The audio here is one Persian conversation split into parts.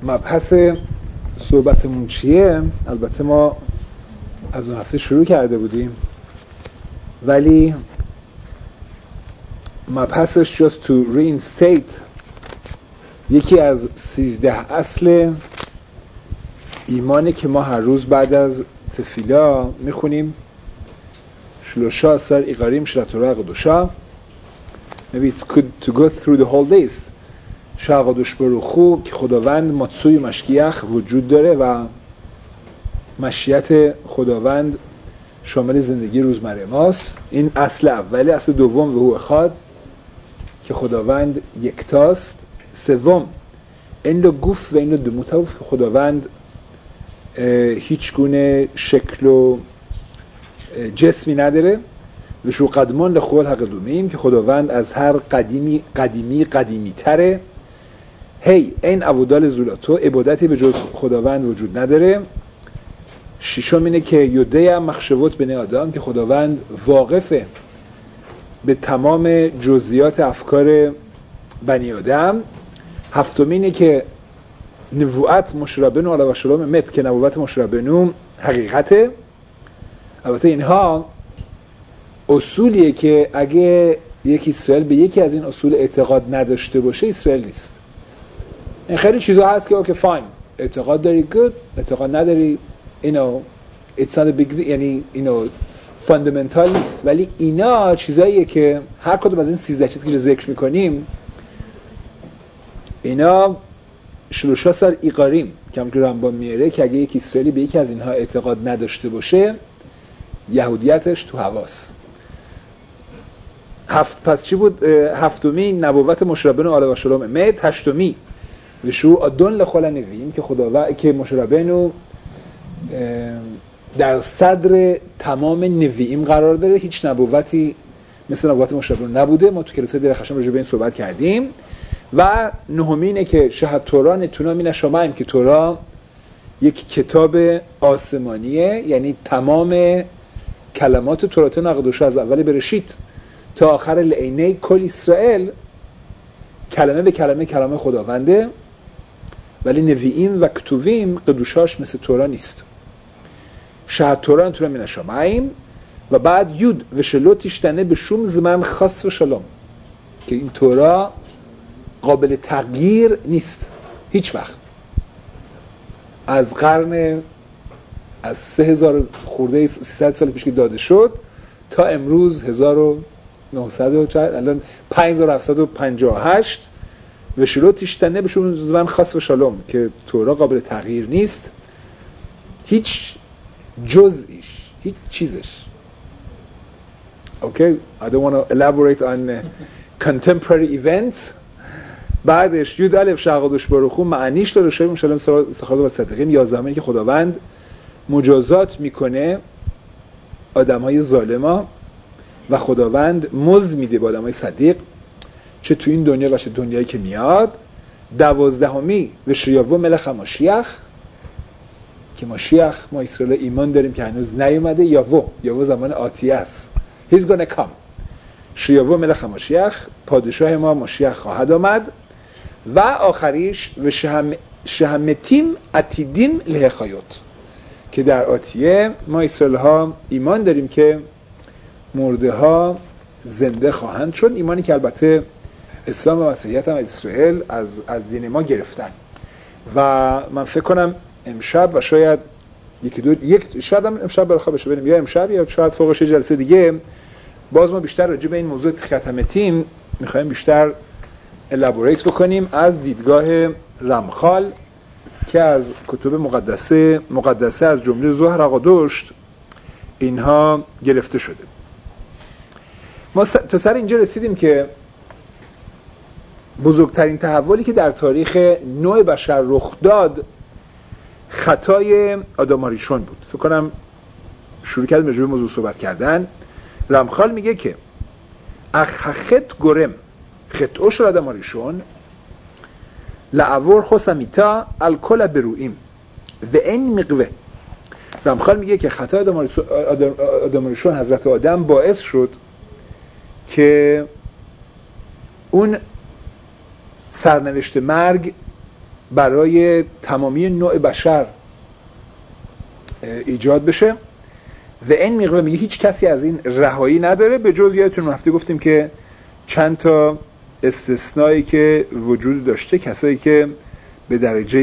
مبحث صحبتمون چیه؟ البته ما از اون هفته شروع کرده بودیم ولی مبحثش just to reinstate یکی از 13 اصل ایمانه که ما هر روز بعد از تفیلا میخونیم. 13 عیقاریم של התורה הקדושה. Maybe it's good to go through the whole list. שהקדוש ברוך הוא که خداوند ماتسوی مشکیخ وجود داره و مشیت خداوند شامل زندگی روزمره ماست. این اصل اولی. اصل دوم و هو اخاد که خداوند یکتاست. سوم این دو گوف و این دو دموتاوف که خداوند هیچ گونه شکل و جسمی نداره. و شو قدمان لخوال حق دومیم که خداوند از هر قدیمی تره. هی این عبودال زولاتو عبادتی به جز خداوند وجود نداره. ششم اینه که یوده هم مخشوت بنی آدم که خداوند واقفه به تمام جزئیات افکار بنی آدم. هفتم اینه که نبوت مشربنو علیه و سلام مت که نبوت مشربنو حقیقته. البته اینها اصولیه که اگه یک اسرائیل به یکی از این اصول اعتقاد نداشته باشه اسرائیل نیست. این خیلی چیزا هست که اوکی فاین اعتقاد داری good اعتقاد نداری it's not a big یعنی فاندامنتال نیست. ولی اینا چیزاییه که هر کدوم از این 13 چیزی که ذکر میکنیم اینا 13 عیقاریم که همونطور رمبان میاره که اگه یک اسرائیلی به یکی از اینها اعتقاد نداشته باشه یهودیتش تو هواست. پس چی بود؟ هفتمی نبوت مشربنو علیه و سلام مت. هشتمی و شو ادون لخول نویم که خداوند که مشربنو در صدر تمام نوییم قرار داره. هیچ نبوتی مثل نبوت مشربنو نبوده. ما تو کلاسای درخشان راجع به این صحبت کردیم. و نهمینه که شهد تورا نتونا مین شمایم که تورا یک کتاب آسمانیه، یعنی تمام کلمات تورات نقدوش از اول برشید تا آخر لعینه کل اسرائیل کلمه به کلمه کلام خداونده. ولی نوییم و کتوبیم قدوشاش مثل تورا نیست. شهد تورا نتونا مین شمایم و بعد یود و شلو تشتنه به شوم زمان خاص و شلام که این تورا قابل تغییر نیست هیچ وقت. از قرن از 3000 خورده 300 سال پیش که داده شد تا امروز 1900 الان 5758 و شروع تشتنه بهشون زمان خاص و شالوم که تورا قابل تغییر نیست هیچ جزئیش هیچ چیزش. Okay, I don't want to elaborate on contemporary events. بعدش یود الف شقادش باروخو معنیش داره شایم شلم سخاد و صدقین 11 که خداوند مجازات میکنه آدمای ظالما و خداوند مزد میده به آدمای صدیق چه تو این دنیا و چه دنیایی که میاد. 12 و شیاو ملخ ماشیخ که ماشیخ ما اسرائیل ایمان داریم که هنوز نیومده. یاوو زمان آتیه است. He's gonna come. شیاو ملخ ماشیخ پادشاه ما ماشیخ خواهد آمد. و آخریش و شهمتیم عتیدیم لحخایات که در آتیه ما اسرائیل ها ایمان داریم که مرده ها زنده خواهند شد. ایمانی که البته اسلام و مسیحیت هم اسرائیل از دین ما گرفتن. و من فکر کنم امشب و شاید شاید هم امشب برای خواب بشه بریم یا امشب یا شاید فوقش جلسه دیگه باز ما بیشتر راجع به این موضوع ختمتیم میخوایم بیشتر الابوریت بکنیم از دیدگاه رمخال که از کتب مقدسه از جمله زهر آقادشت اینها گرفته شده. ما تا سر اینجا رسیدیم که بزرگترین تحولی که در تاریخ نوع بشر رخ داد خطای آدم اریشون بود. فکر کنم شروع کردیم راجع به موضوع صحبت کردن. رمخال میگه که اخخت گرم خطوش را آدم اریشون لعور خسمیتا الکل برویم و این مقوه. رمخال میگه که خطای آدم اریشون حضرت آدم باعث شد که اون سرنوشت مرگ برای تمامی نوع بشر ایجاد بشه و این میگه هیچ کسی از این رهایی نداره به جز یادتون هفته گفتیم که چند تا استثنایی که وجود داشته، کسایی که به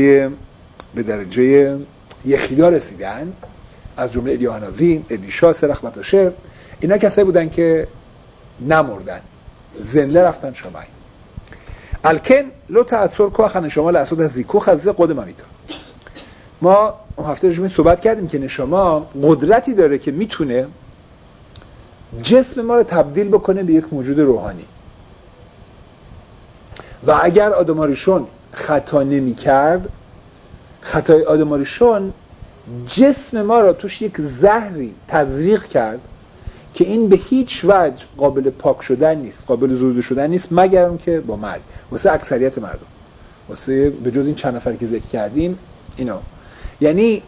درجه یخیدا رسیدن از جمله الیاهنوی، الیشا، سرخ متاشر، اینا کسایی بودن که نمردن، زنده رفتن شمعی. الکن لو تأثیر کاخ نشما لاسود از زیکو خزه قدم امیتا. ما هفته رجوع صحبت کردیم که نشما قدرتی داره که میتونه جسم ما رو تبدیل بکنه به یک موجود روحانی و اگر آدم اریشون خطا نمی کرد، خطای آدم اریشون جسم ما را توش یک زهری تزریق کرد که این به هیچ وجه قابل پاک شدن نیست، قابل زوده شدن نیست مگر اون که با مرگ. واسه اکثریت مردم، واسه به جز این چند نفر که ذکر کردیم اینا، یعنی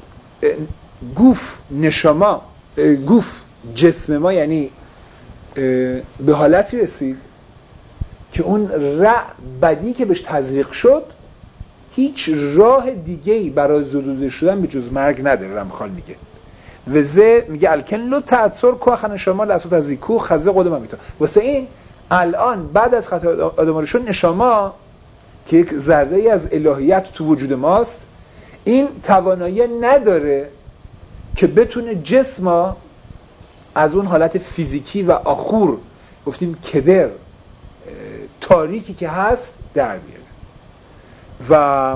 گوف جسم ما یعنی به حالتی رسید که اون بدی که بهش تزریق شد هیچ راه دیگه‌ای برای زدوده شدن به جز مرگ نداره. رمخال میگه وزه میگه الکن لو تأثیر کاخن شما لاسوت از زیکو خزه قدم امیتا. واسه این الان بعد از خطای آدم اریشون نشما که یک ذره از الهیت تو وجود ماست این توانایی نداره که بتونه جسم از اون حالت فیزیکی و آخور گفتیم کدر تاریکی که هست در بیاره و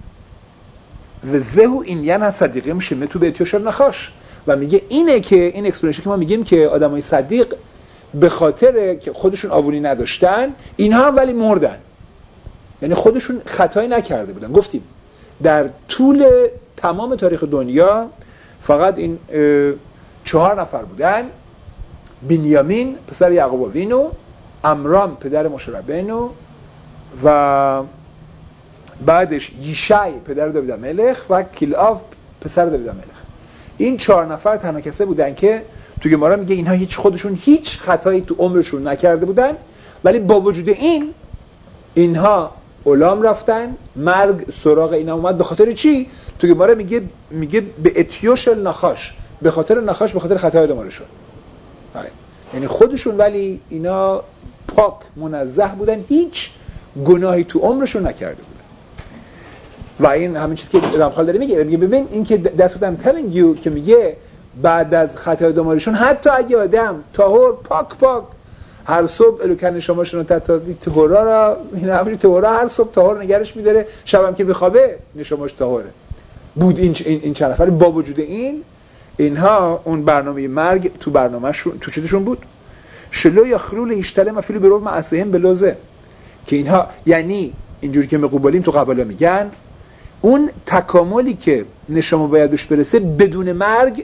زهو این یعنی از صدیقی میشه تو به اتیوشر نخاش و میگه اینه که این اکسپلنیشن که ما میگیم که آدمای صدیق به خاطر که خودشون آوونی نداشتن اینها هم ولی مردن، یعنی خودشون خطایی نکرده بودن. گفتیم در طول تمام تاریخ دنیا فقط این 4 نفر بودن: بنیامین پسر یعقوب آوینو، عمرام پدر موشه ربینو و بعدش یشی پدر داوید ملخ و کلآو پسر داوید ملخ. این 4 نفر تنها کسایی بودن که تو گمارا میگه اینها خودشون هیچ خطایی تو عمرشون نکرده بودن، ولی با وجود اینها اولام رفتن، مرگ سراغ اینا اومد. به خاطر چی؟ تو گمارا میگه به اتیوش النخاش، به خاطر نخاش، به خاطر خطای آدمارشون. یعنی خودشون ولی اینا پاک منزه بودن، هیچ گناهی تو عمرشون نکرده بودن. و این همین چیزی که رمخال داره میگه ببین این که that's what I'm telling you که میگه بعد از خطای آدمارشون حتی اگه آدم طاهر پاک هر صبح الوکن شماشون طهورا را این طهورا هر صبح طاهر نگرش میداره، شبم که بخوابه نشماش طاهره بود. این چند نفر با وجود اینها اون برنامه مرگ تو برنامه‌شون تو چیزشون بود. شلو یا خلول ایشتله مفیلو برو معصیهم بلوزه که اینها یعنی اینجوری که مقبولیم تو قبالا میگن اون تکاملی که نشما باید بهش برسه بدون مرگ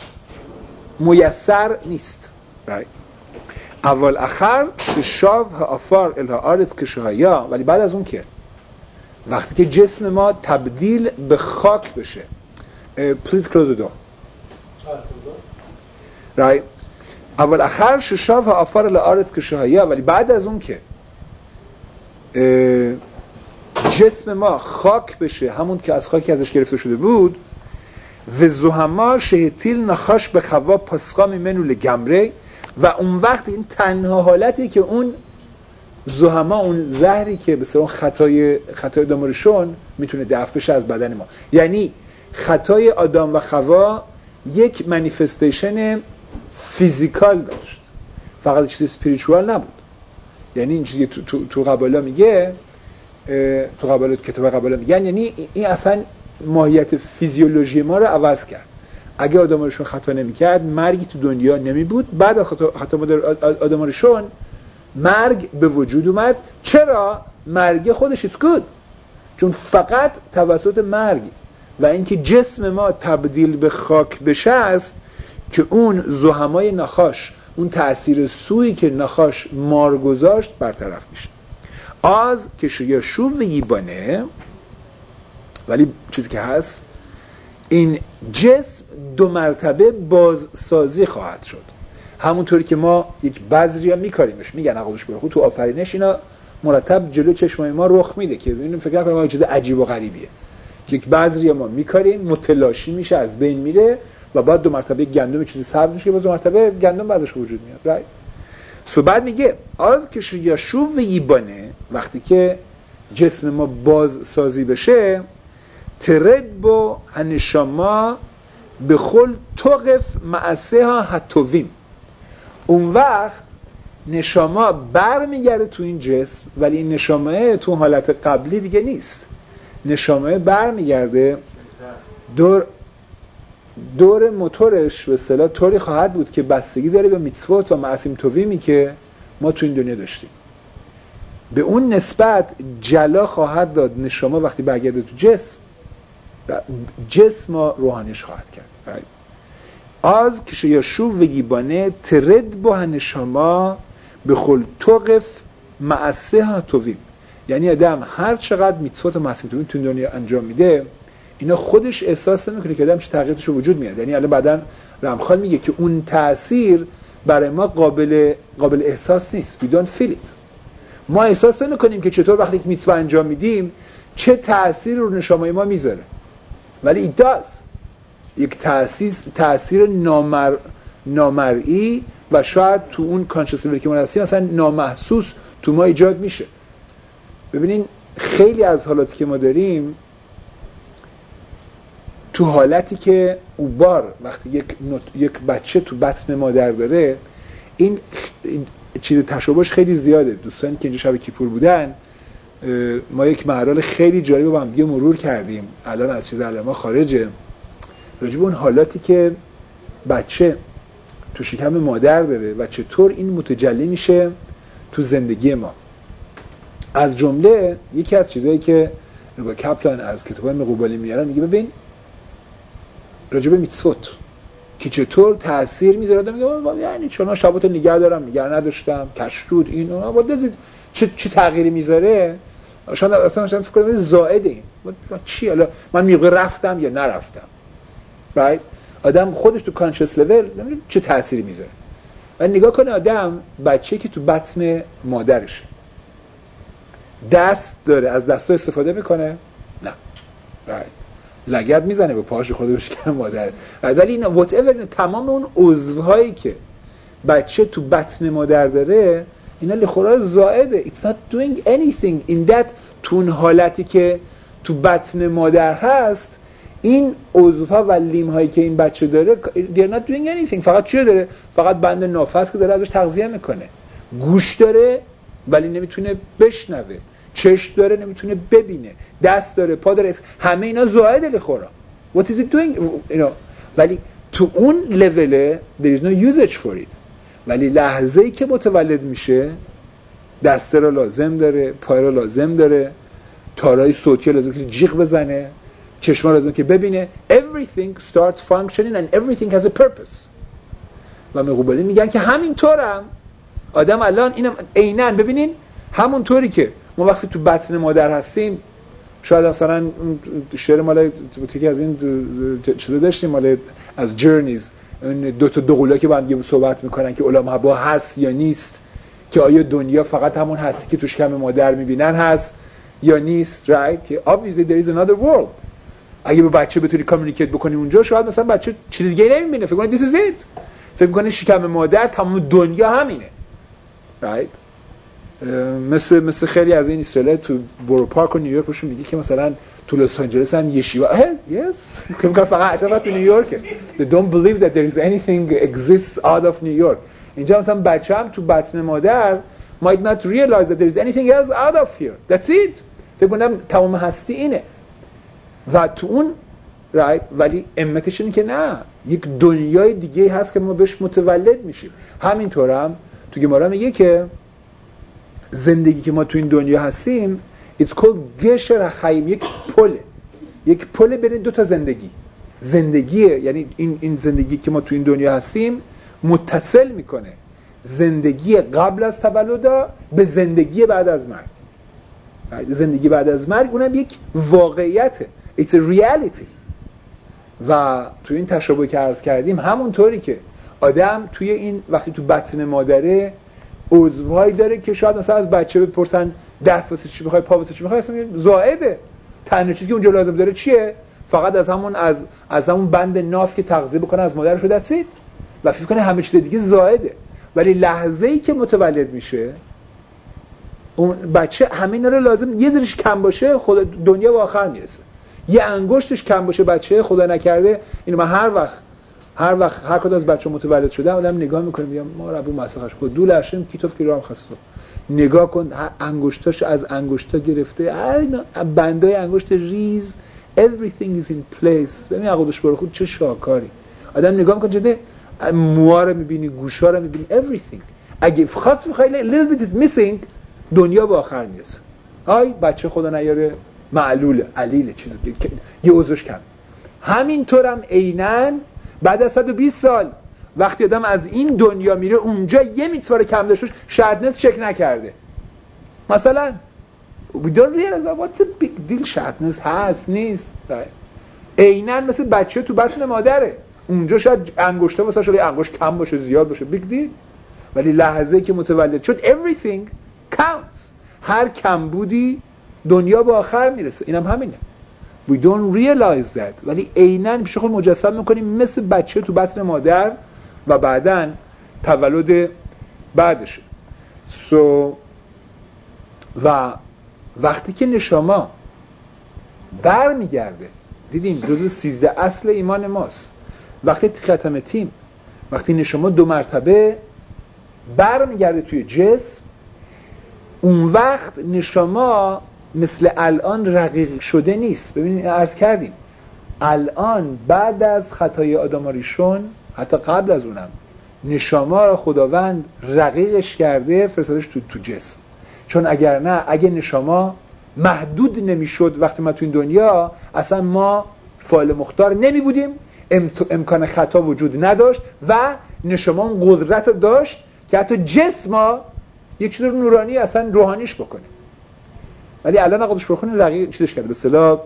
میسر نیست. اول آخر ششاو آفار الها آرز کشهایا، ولی بعد از اون که وقتی که جسم ما تبدیل به خاک بشه. Please close the door. Right. اول آخر ششاو آفار الها آرز کشهایا، ولی بعد از اون که جسم ما خاک بشه، همون که از خاکی ازش گرفته شده بود، و زهما شهتیل نخاش به خوا پاسخا میمنو لگمره، و اون وقت این تنها حالتی که اون زهما، اون زهری که به سر اون خطای آدمارشون میتونه دفع بشه از بدن ما. یعنی خطای آدم و خوا یک منیفستیشن فیزیکال داشت، فقط چیز اسپریچوال نبود. یعنی این چیزی تو قبالا میگه، تو قبالا کتاب قبالا میگن، یعنی این اصلا ماهیت فیزیولوژی ما رو عوض کرد. اگه آدمارشون خطا نمی‌کرد مرگی تو دنیا نمی‌بود. بعد از خطا آدمارشون مرگ به وجود اومد. چرا؟ مرگ خودش it's good، چون فقط توسط مرگ و اینکه جسم ما تبدیل به خاک بشه است که اون زهمای نخاش، اون تأثیر سویی که نخاش مار گذاشت برطرف میشه. از که شویا شو و یبانه، ولی چیزی که هست این جسم 2 مرتبه بازسازی خواهد شد. همونطوری که ما یک بذری هم میکاریمش، میگن عقلش برخود تو آفرینش اینا مرتب جلو چشمای ما رخ میده که ببینیم فکر کنیم ما چیز عجیب و غریبیه. یک بذری ما میکاریم متلاشی میشه از بین میره و بعد 2 مرتبه گندم چیزی سبز میشه باز 2 مرتبه گندم ازش وجود میاد. سو بعد میگه آز که یشو و یبانه، وقتی که جسم ما باز سازی بشه، ترد با هنشاما به خل توقف معسه ها حتویم، اون وقت نشاما بر میگرده تو این جسم، ولی این نشامه تو حالت قبلی دیگه نیست. نشامه بر میگرده دور موتورش به اصطلاح طوری خواهد بود که بستگی داره به میتسوت و معصیم تویمی که ما تو این دنیا داشتیم. به اون نسبت جلا خواهد داد نشامه وقتی برگرده تو جسم روحانیش خواهد کرد. از که یشو و یبانه ترد با نشاما به خل توقف معسه ها تویم، یعنی آدم هر چقدر میتسوت و معصیم تویم تو دنیا انجام میده، اینا خودش احساس نمیکنه که آدم چه تغییرش وجود میاد. یعنی الان بعدن رمخال میگه که اون تأثیر برای ما قابل احساس نیست. We don't feel it. ما احساس نمیکنیم که چطور وقتی که میتسو انجام میدیم چه تأثیر رو نشامای ما میذاره، ولی it does. یک تأثیر نامرئی و شاید تو اون کانشس لول که ما هستیم مثلا نامحسوس تو ما ایجاد میشه. ببینین خیلی از حالاتی که ما داریم تو حالتی که اوبار وقتی یک بچه تو بطن مادر داره، این چیز تشابهش خیلی زیاده. دوستانی که اینجا شب کیپور بودن ما یک مراحل خیلی جالب با هم دیگه مرور کردیم، الان از چیز علما خارجه، راجب اون حالاتی که بچه تو شکم مادر داره و چطور این متجلی میشه تو زندگی ما. از جمله یکی از چیزایی که با کپلان از کتابای مقوبالی میارن میگه ببین راجب میتسوت که چطور تأثیر میذاره. میگه یعنی چون شبات نگه دارم نگه نداشتم کشرود این اون وادازید چه تغییری میذاره. شاید اصلا فکر کنم زائده این چی، حالا من میگه رفتم یا نرفتم. right؟ آدم خودش تو کانشس لول نمیدونه چه تأثیری میذاره. و نگاه کنه آدم بچه‌ای که تو بطن مادرشه دست داره، از دست‌ها استفاده میکنه؟ نه. right؟ لگد میزنه به پاهاش خورده بشه که مادر. ولی این وات ایور تمام اون عضوهایی که بچه تو بطن مادر داره اینا لخورا زائده. It's not doing anything in that. تو اون حالتی که تو بطن مادر هست این عضوها و لیم هایی که این بچه داره they're not doing anything. فقط چی داره؟ فقط بند نافذ که داره ازش تغذیه میکنه. گوش داره ولی نمیتونه بشنوه، چشم داره نمیتونه ببینه، دست داره، پا داره، همه اینا زائده لخورا. What is it doing؟ ولی تو اون لوله there is no usage for it. ولی لحظه‌ای که متولد میشه دسته رو لازم داره، پای رو لازم داره، تارای صوتی لازم که جیغ بزنه، چشم لازم که ببینه. Everything starts functioning and everything has a purpose. و مقوبالی میگن که همینطورم آدم الان اینم عیناً ببینین همون طوری که ما وقتی تو بطن مادر هستیم، شاید مثلا شعر مال یکی از این چیزا داشتیم مال از جرنیز، اون دو قولا که با هم صحبت میکنن که علام حبا هست یا نیست، که آیا دنیا فقط همون هستی که توش کم مادر میبینن هست یا نیست. right؟ که obviously there is another world. اگه به بچه بتونی کامیونیکیت بکنی اونجا، شاید مثلا بچه چیز دیگه نمیبینه، فکر کنه this is it، فکر کنه شکم مادر تمام دنیا همینه. right؟ مثل خیلی از این اسرائیل تو برو پارک و نیویورک بهشون میگه که مثلا تو لس آنجلس هم یشیوا yes که فقط عجبا تو نیویورک they don't believe that there is anything exists out of New York. اینجا مثلا بچه هم تو بطن مادر might not realize that there is anything else out of here. That's it. فکر کنم تمام هستی اینه. و تو اون right ولی امتش اینه که نه، یک دنیای دیگه هست که ما بهش متولد میشیم. همینطورم تو گمارا میگه که زندگی که ما تو این دنیا هستیم it's called گشر خیم، یک پل بین دو تا زندگیه. یعنی این زندگی که ما تو این دنیا هستیم متصل میکنه زندگی قبل از تولد به زندگی بعد از مرگ. زندگی بعد از مرگ اونم یک واقعیته. It's a reality. و تو این تشابه که عرض کردیم همونطوری که آدم توی این وقتی تو بطن مادره عضوهایی داره که شاید مثلا از بچه بپرسن دست واسه چی میخوای، پا واسه چی میخوای، اصلا زائده. تنها چیزی که اونجا لازم داره چیه؟ فقط از همون بند ناف که تغذیه بکنه از مادرش و دستید و فکر کنه همه چیز دیگه زائده. ولی لحظه‌ای که متولد میشه اون بچه همه اینا رو لازم، یه ذرهش کم باشه خود دنیا به آخر میرسه. یه انگشتش کم باشه بچه، خدا نکرده اینو من هر وقت هر کدوم از بچه‌ها متولد شده آدم نگاه میکنه میگم ما ربو مسخش خود دول اشم کیتوف که رام خستو، نگاه کن انگشتاش از انگشتا گرفته بندای انگشت ریز، everything is in place. ببین عقدش برو خود چه شاکاری. آدم نگاه میکنه جده موها رو میبینی، گوشا رو میبینی، everything. اگه خاص خیلی little bit is missing دنیا به آخر میرسه. های بچه خدا نیاره معلوله، علیله، چیزی که یه عضوش کم. همینطورم عیناً بعد از 120 سال وقتی آدم از این دنیا میره اونجا یه میتواره کم داشته شدنس چک نکرده. مثلا we don't realize what's a big deal شدنس هست نیست. عیناً مثل بچه تو بطن مادره، اونجا شاید انگشتا واسه شده انگشت کم باشه زیاد باشه big deal، ولی لحظه‌ای که متولد شد everything counts. هر کم بودی دنیا به آخر میرسه. اینم همینه. We don't realize that. ولی عیناً پیش خود مجسم میکنیم مثل بچه تو بطن مادر و بعداً تولد بعدشه. و وقتی که نشما بر میگرده، دیدیم جزو 13 اصل ایمان ماست، وقتی ختمتیم، وقتی نشما 2 مرتبه بر میگرده توی جسم، اون وقت نشما مثل الان رقیق شده نیست. ببینید عرض کردیم الان بعد از خطای آدم و ریشون، حتی قبل از اونم، نشما را خداوند رقیقش کرده فرستادش تو جسم. چون اگر نه، اگه نشما محدود نمیشد وقتی ما تو این دنیا، اصلا ما فاعل مختار نمی بودیم، امکان خطا وجود نداشت و نشما اون قدرت داشت که حتی جسم ما یک چیز نورانی اصلا روحانیش بکنه. ولی الان خودش بخونه رقیق چیزش کرده، به اصطلاح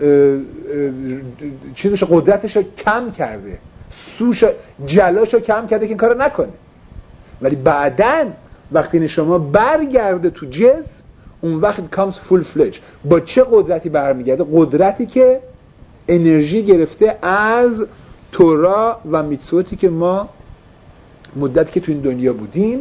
چیزش قدرتش رو کم کرده، سوش جلاشو کم کرده که این کارو نکنه. ولی بعدن وقتی نشما برگرده تو جسم، اون وقت comes full fledged. با چه قدرتی برمیگرده؟ قدرتی که انرژی گرفته از تورا و میتسوتی که ما مدتی که تو این دنیا بودیم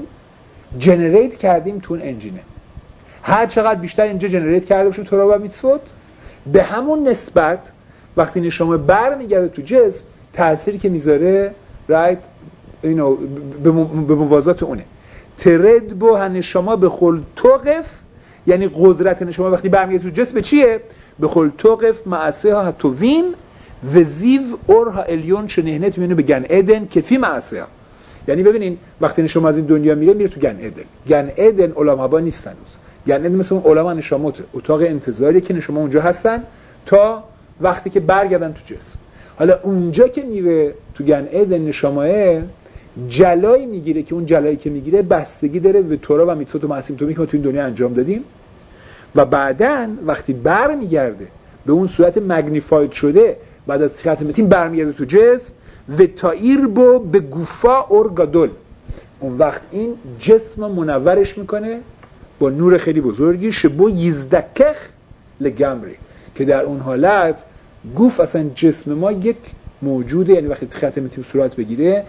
جنریت کردیم تو اون انجینه. هر چقدر بیشتر اینجا جنریت کرده باشیم تورا و میتسوت، به همون نسبت وقتی نشما برمیگرده تو جسم تأثیری که میذاره رایت اینو به موازات اونه. ترد بو نشما به خل توقف، یعنی قدرت نشما وقتی برمیگرده تو جسم به چیه؟ به خل توقف معسه ها تویم و زیو اورها الیون شنهنت میونه به گن ادن کفی معسه ها. یعنی ببینین وقتی نشما از این دنیا میره تو گن ادن. گن ادن علما ها نیستن. گن ادن مثل اون علما نشامت، اتاق انتظاری که نشما اونجا هستن تا وقتی که برگردن تو جسم. حالا اونجا که میره تو گن ادن نشاماه جلایی میگیره که اون جلایی که میگیره بستگی داره به تورا و میتسوت و معصیم تومی که ما تو این دنیا انجام دادیم و بعدن وقتی برمیگرده به اون صورت مگنیفاید شده بعد از ختمتیم برمیگرده تو جسم و تایر بو به گوفا اورگادول، اون وقت این جسم منورش میکنه با نور خیلی بزرگی شبو یزدکخ لگمری، که در اون حالت گوف اصلا جسم ما یک موجوده، یعنی وقتی ختمتیم صورت بگیره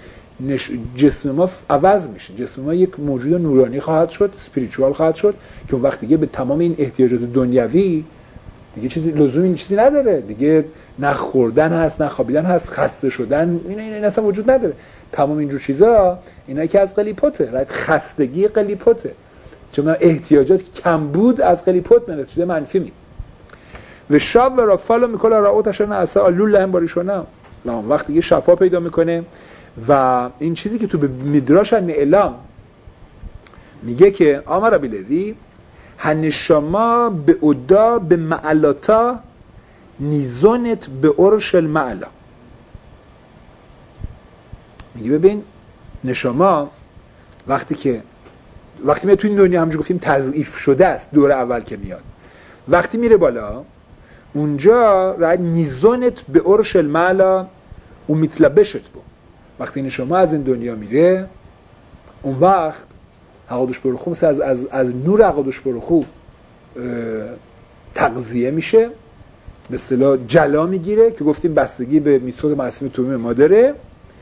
جسم ما عوض میشه، جسم ما یک موجود نورانی خواهد شد، اسپریچوال خواهد شد که اون وقت دیگه به تمام این احتیاجات دنیوی دیگه چیزی لزومی این چیزی نداره دیگه، نه خوردن هست، نه خوابیدن هست، خسته شدن این اصلا وجود نداره. تمام اینجور چیزا اینا که از قلیپوته، خستگی قلیپوته، چون احتیاجات کمبود از قلیپوت منسیده منفی می و شاب و رافالو میکنه راوتشون اصلا لول هم باریشونه لام وقت دیگه شفا پیدا میکنه. و این چیزی که تو به میدراش اعلام میگه که آمر بیلوی هنشما به اودا به معلاتا نیزونت به اورش المعلا، میگه ببین نشما وقتی میاد تو این دنیا همونجور گفتیم تضعیف شده است دور اول که میاد، وقتی میره بالا اونجا رای نیزونت به اورش المعلا و میتلبشت بود. وقتی نشما از این دنیا میره اون وقت حقادش برخو مثل از نور حقادش برخو تغذیه میشه، به اصطلاح جلا میگیره که گفتیم بستگی به میتود معصوم تومیم ما داره.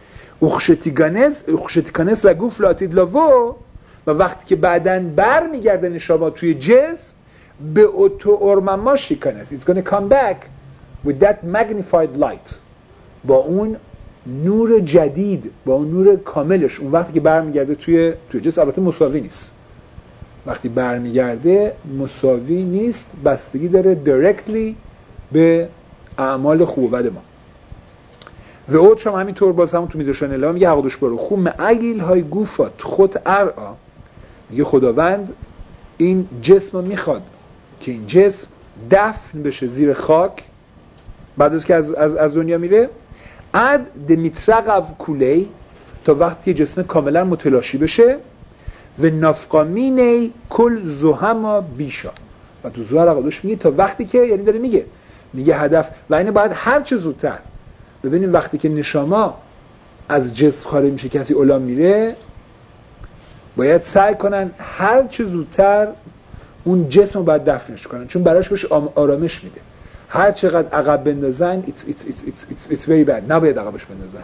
اخشتیکانس لگوف لاتید لاوو، و وقتی که بعدن بر میگرده نشابا توی جسم به اوتو ارمما شیکانس it's gonna come back with that magnified light، با اون نور جدید، با اون نور کاملش. اون وقتی که برمیگرده توی جسم، البته مساوی نیست، وقتی برمیگرده مساوی نیست، بستگی داره directly به اعمال خوب و بد ما. و اوت هم همینطور، باز همون تو میدرشان الله میگه حقدش برو خوب معیل های گوفات خود ارعا، میگه خداوند این جسم رو میخواد که این جسم دفن بشه زیر خاک بعد از که از دنیا میره، اد دمیترقو کولی، تا وقتی که جسم کاملا متلاشی بشه، و نفقامینی کل زهما بیشا، و تو زهر حقدش میگه تا وقتی که، یعنی داره میگه هدف و اینه باید هر چه زودتر. ببینیم وقتی که نشاما از جسم خارج میشه، کسی اولام میره، باید سعی کنن هر چه زودتر اون جسم رو باید دفنش کنن، چون براش بهش آرامش میده. هر چقدر عقب بندازن it's very bad، نباید عقبش بندازن.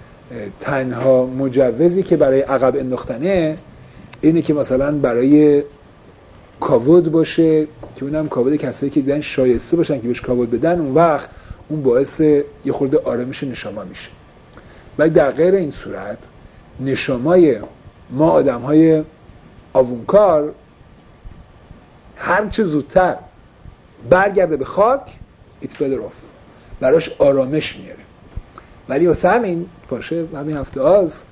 تنها مجوزی که برای عقب انداختنه اینه که مثلا برای کاود باشه، که اونم کاود کسایی که دیدن شایسته باشن که بهش کاود بدن، اون وقت اون باعث یه خورده آرامش نشاما میشه. ولی در غیر این صورت نشامای ما آدم‌های آوونکار هر چه زودتر برگرده به خاک it's better off، براش آرامش میاره. ولی واسه همین باشه همین هفته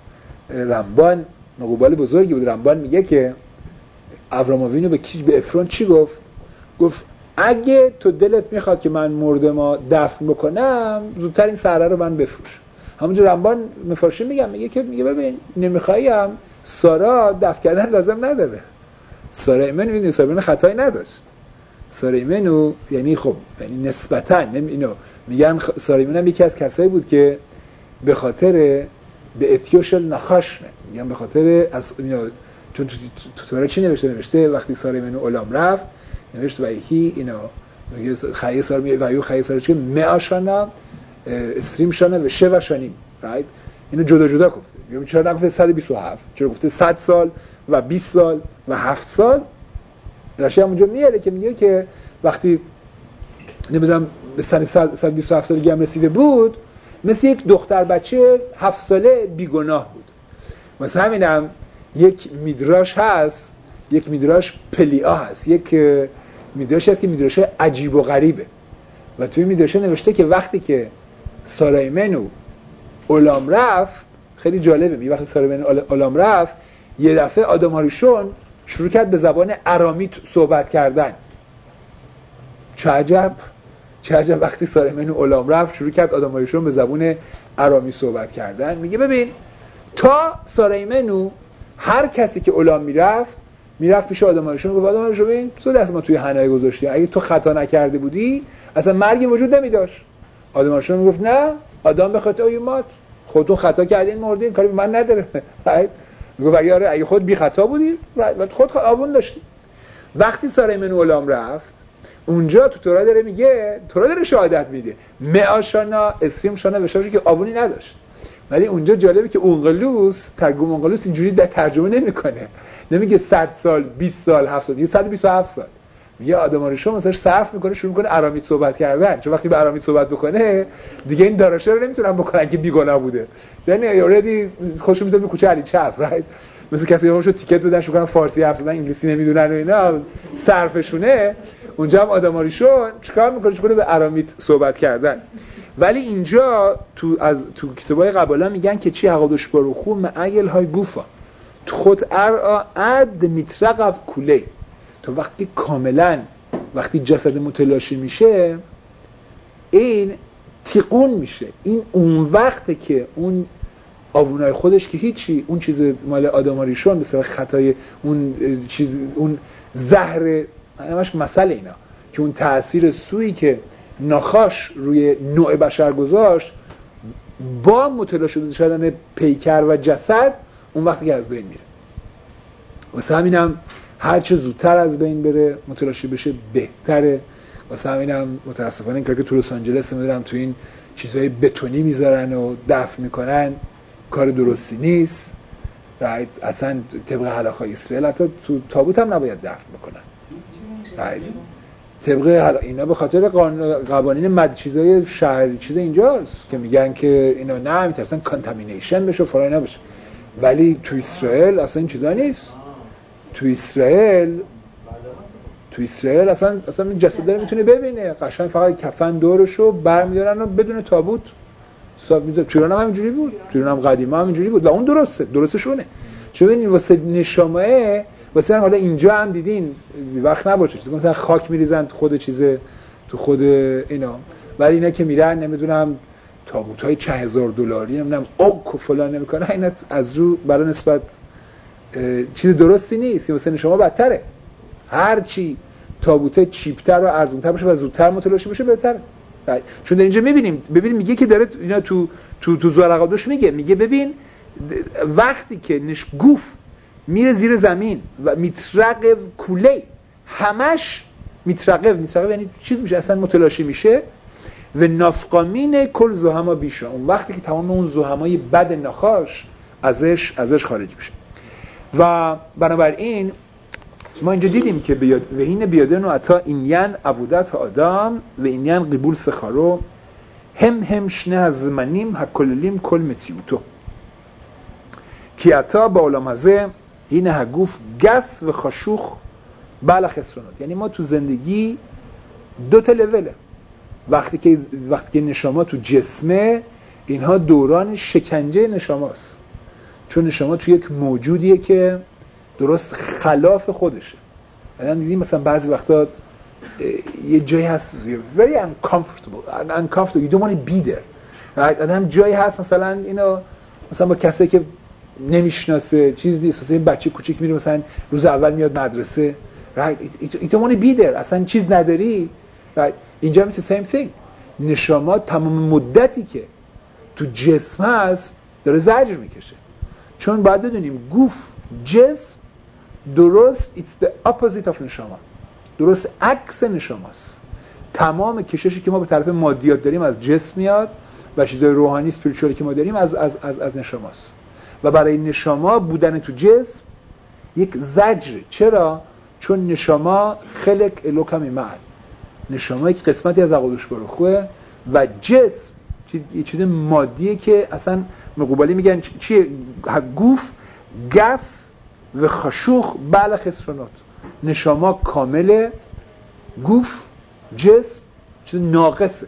رمبان مقوبال بزرگی بود، رمبان میگه که ابراموینو به افرون چی گفت؟ گفت اگه تو دلت میخواد که من مردما دفن بکنم، زودتر این سره رو من بفروش. همونجور رمبان مفارشی میگه ببین نمیخوایم، سارا دفن کردن لازم نداره. سارا ایمنو میدونی سارا خطایی نداشت. سارا ایمنو یعنی خب یعنی نسبتاً اینو میگن سارا ایمنو هم یکی از کسایی بود که به خاطر به اتیوشل نخاشمت، میگن به خاطر از چون تو تورا چی نوشته وقتی سارا ایمنو اولام رفت نوشت وایهی اینو میگه خیلی سال میگه وایو خیلی سال چه مئاشانا استریم شانه و شوا شانیم رایت، اینو جدا گفته. میگم چرا نگفته 127، چرا گفته 100 سال و 20 سال و 7 سال؟ رشی هم اونجا میاره که میگه که وقتی نمیدونم به سن 127 سالگی هم رسیده بود، مثل یک دختر بچه 7 ساله بیگناه بود. مثلا همینم یک میدراش هست، یک میدراش پلیا هست، یک میدراش هست که میدراش عجیب و غریبه، و توی میدراشه نوشته که وقتی که سارا ایمنو اولام رفت، خیلی جالبه، میگه وقتی سارا ایمنو اولام رفت یه دفعه آدم هاریشون شروع کرد به زبان ارامیت صحبت کردن. چه عجب وقتی سارا ایمنو اولام رفت شروع کرد آدم هاریشون به زبان ارامی صحبت کردن. میگه ببین تا سارا ایمنو هر کسی که اولام میرفت پیش آدم هاریشون گفت آدم هاریشون ببین تو دست ما توی حنای گذاشتی، اگه تو خطا نکرده بودی اصلا مرگی وجود نمیداشت. آدم هاریشون میگفت نه آدم به خطا اومد، خودتون خطا کردین مردین، کاری به من نداره. میگفت اگه خود بی خطا بودی خود آوون داشتی. وقتی سارا ایمنو اولام رفت اونجا تو تورا داره میگه، تورا داره شهادت میده مئاشانا اسریم شانا بشه که آوونی نداشت. ولی اونجا جالبه که اونقلوس ترجمه اونقلوس اینجوری ترجمه نمیکنه، نمیگه 100 سال 20 سال 7 سال، میگه 127 سال. میگه آدم هاریشون مثلا صرف میکنه شروع میکنه ارامیت صحبت کردن، چون وقتی به ارامیت صحبت بکنه دیگه این داراشه رو نمیتونن بکنن که بیگناه بوده، یعنی اوردی خودشون میذاره کوچه علی چپ رایت، مثل کسی که خودشو تیکت بدن شو کنن فارسی حرف زدن انگلیسی نمیدونن و اینا صرفشونه. اونجا هم آدم هاریشون چیکار میکنه؟ شروع به ارامیت صحبت کردن. ولی اینجا تو کتابای قبلا میگن که چی حقادش باروخو معیل های گوفا خود ارعا اد میترقف کوله، تو وقتی کاملا وقتی جسد متلاشی میشه این تیقون میشه، این اون وقته که اون آوونای خودش که هیچی، اون چیز مال آدم هاریشون مثلا خطای اون چیز، اون زهر همش مسئله اینا که اون تأثیر سویی که ناخاش روی نوع بشر گذاشت با متلاشی شدن پیکر و جسد، اون وقتی که از بین میره. واسه همینم هر چه زودتر از بین بره متلاشی بشه بهتره. واسه همینم متاسفانه این کار که تو لس آنجلس می‌دونم تو این چیزهای بتونی میذارن و دفن میکنن کار درستی نیست. اصلا طبق هلاخای اسرائیل حتی تو تابوت هم نباید دفن بکنن. طبق اینا به خاطر قوانین چیزای شهری چیز اینجاست که میگن که اینا نه میترسن کانتامینیشن بشه و فلان نباشه. ولی تو اسرائیل اصلا این چیزا نیست. تو اسرائیل اصلا جسد داره میتونه ببینه، قشنگ فقط کفن دورشو برمیدارن و بدون تابوت حساب میذارن. تو ایران هم همینجوری بود، تو ایران هم قدیما همینجوری بود و اون درستشونه. چون ببینید واسه نشامه، واسه حالا اینجا هم دیدین وقت نباشه مثلا خاک میریزن تو خود چیزه، تو خود اینا، ولی اینا که میرن نمیدونم تابوت‌های $10,000 نمیدونم اوک و فلان نمیکنه، اینا از رو برای نسبت چیز درستی نیست. واسه شما بدتره. هر چی تابوته چیپ‌تر و ارزان‌تر باشه و زودتر متلاشی بشه بهتره. چون در اینجا میبینیم میگه که داره اینا تو زرقادوش میگه ببین وقتی که گوف میره زیر زمین و میترقب کوله همش میترقب یعنی چیز میشه اصلا متلاشی میشه و نافقامین کل زهما بیشه، اون وقتی که تمام اون زهمای بد نخاش ازش خارج میشه. و بنابراین ما اینجا دیدیم که و این بیادن و عطا اینین عبودت آدم و اینین قبول سخارو هم شنه از زمنیم هکللیم کل متیوتو که عطا با علام هزه این هگوف گس و خشوخ بله خسرانات. یعنی ما تو زندگی دو تا لوله. وقتی که نشما تو جسمه، اینها دوران شکنجه نشماست، چون نشما تو یک موجودیه که درست خلاف خودشه. یعنی دیدیم مثلا بعضی وقتا یه جایی هست very uncomfortable you don't want to be there. آدم جایی هست مثلا اینو مثلا با کسایی که نمیشناسه چیز نیست، مثلا این بچه کوچیک میره مثلا روز اول میاد مدرسه you don't want to be there، اصلا چیز نداری. اینجا میشه same thing. نشما تمام مدتی که تو جسم هست داره زجر میکشه، چون باید بدونیم گوف جسم درست it's the opposite of نشما، درست عکس نشماست. تمام کششی که ما به طرف مادیات داریم از جسم میاد و چیزای روحانی اسپریچوالی که ما داریم از نشماست. و برای نشما بودن تو جسم یک زجر. چرا؟ چون نشما خلق الوکم معل، نشما یک قسمتی از عقلش بروخوه و جسم یه چیز مادیه که اصلا مقوبالی میگن چیه؟ گوف گس و خشوخ بله خسرانات. نشما کامله، گوف جسم چیز ناقصه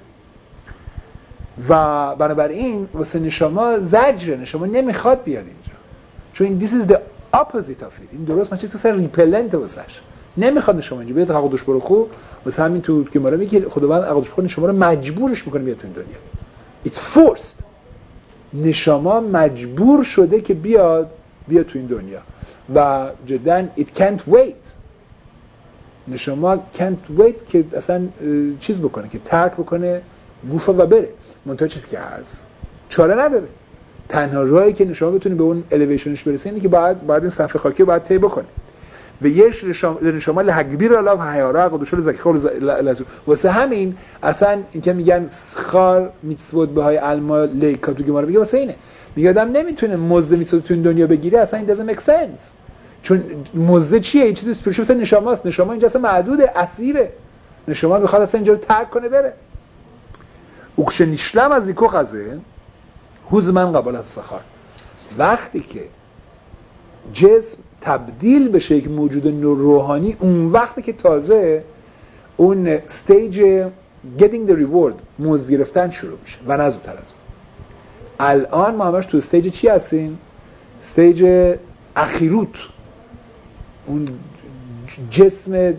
و بنابراین واسه نشما زجره، نشما نمیخواد بیاد اینجا، چون this is the opposite of it. این درست چیز اصلا ریپلنت واسش، نمیخواد نشما اینجا بیاد. عقدش برخو واسه همین تو که ما میگه خداوند عقدش برخو نشما رو مجبورش میکنه بیاد تو این دنیا. it's forced. نشما مجبور شده که بیاد تو این دنیا و جدا it can't wait. نشما can't wait که اصلا چیز بکنه، که ترک بکنه گوفا و بره. منتها چیزی که هست چاره نداره. تنها راهی که نشما بتونی به اون الیویشنش برسه اینه که باید این صفحه خاکی رو باید طی بکنه. و یش نشما لحگبیر الله و حیاره قدوشل زکیخال لزو. واسه همین اصلا این که میگن خار میتسود به های علما لیکا تو گماره بگه واسه اینه. میگه آدم نمیتونه مزد میتسود تو این دنیا بگیره، اصلا این doesn't make sense. چون مزد چیه؟ این چیز اسپریچوال مثل نشماست. نشما اینجا اصلا معدوده، اسیره. نشما میخواد اصلا اینجا رو ترک کنه بره. اوکش نیشلم از ایکو خزه هوزمن قبالت سخار. وقتی که جسم تبدیل بشه یک موجود روحانی، اون وقتی که تازه اون استیج getting the reward، مزد گرفتن شروع میشه و نه زودتر از اون. الان ما همش تو استیج چی هستیم؟ استیج اخیروت، اون جسم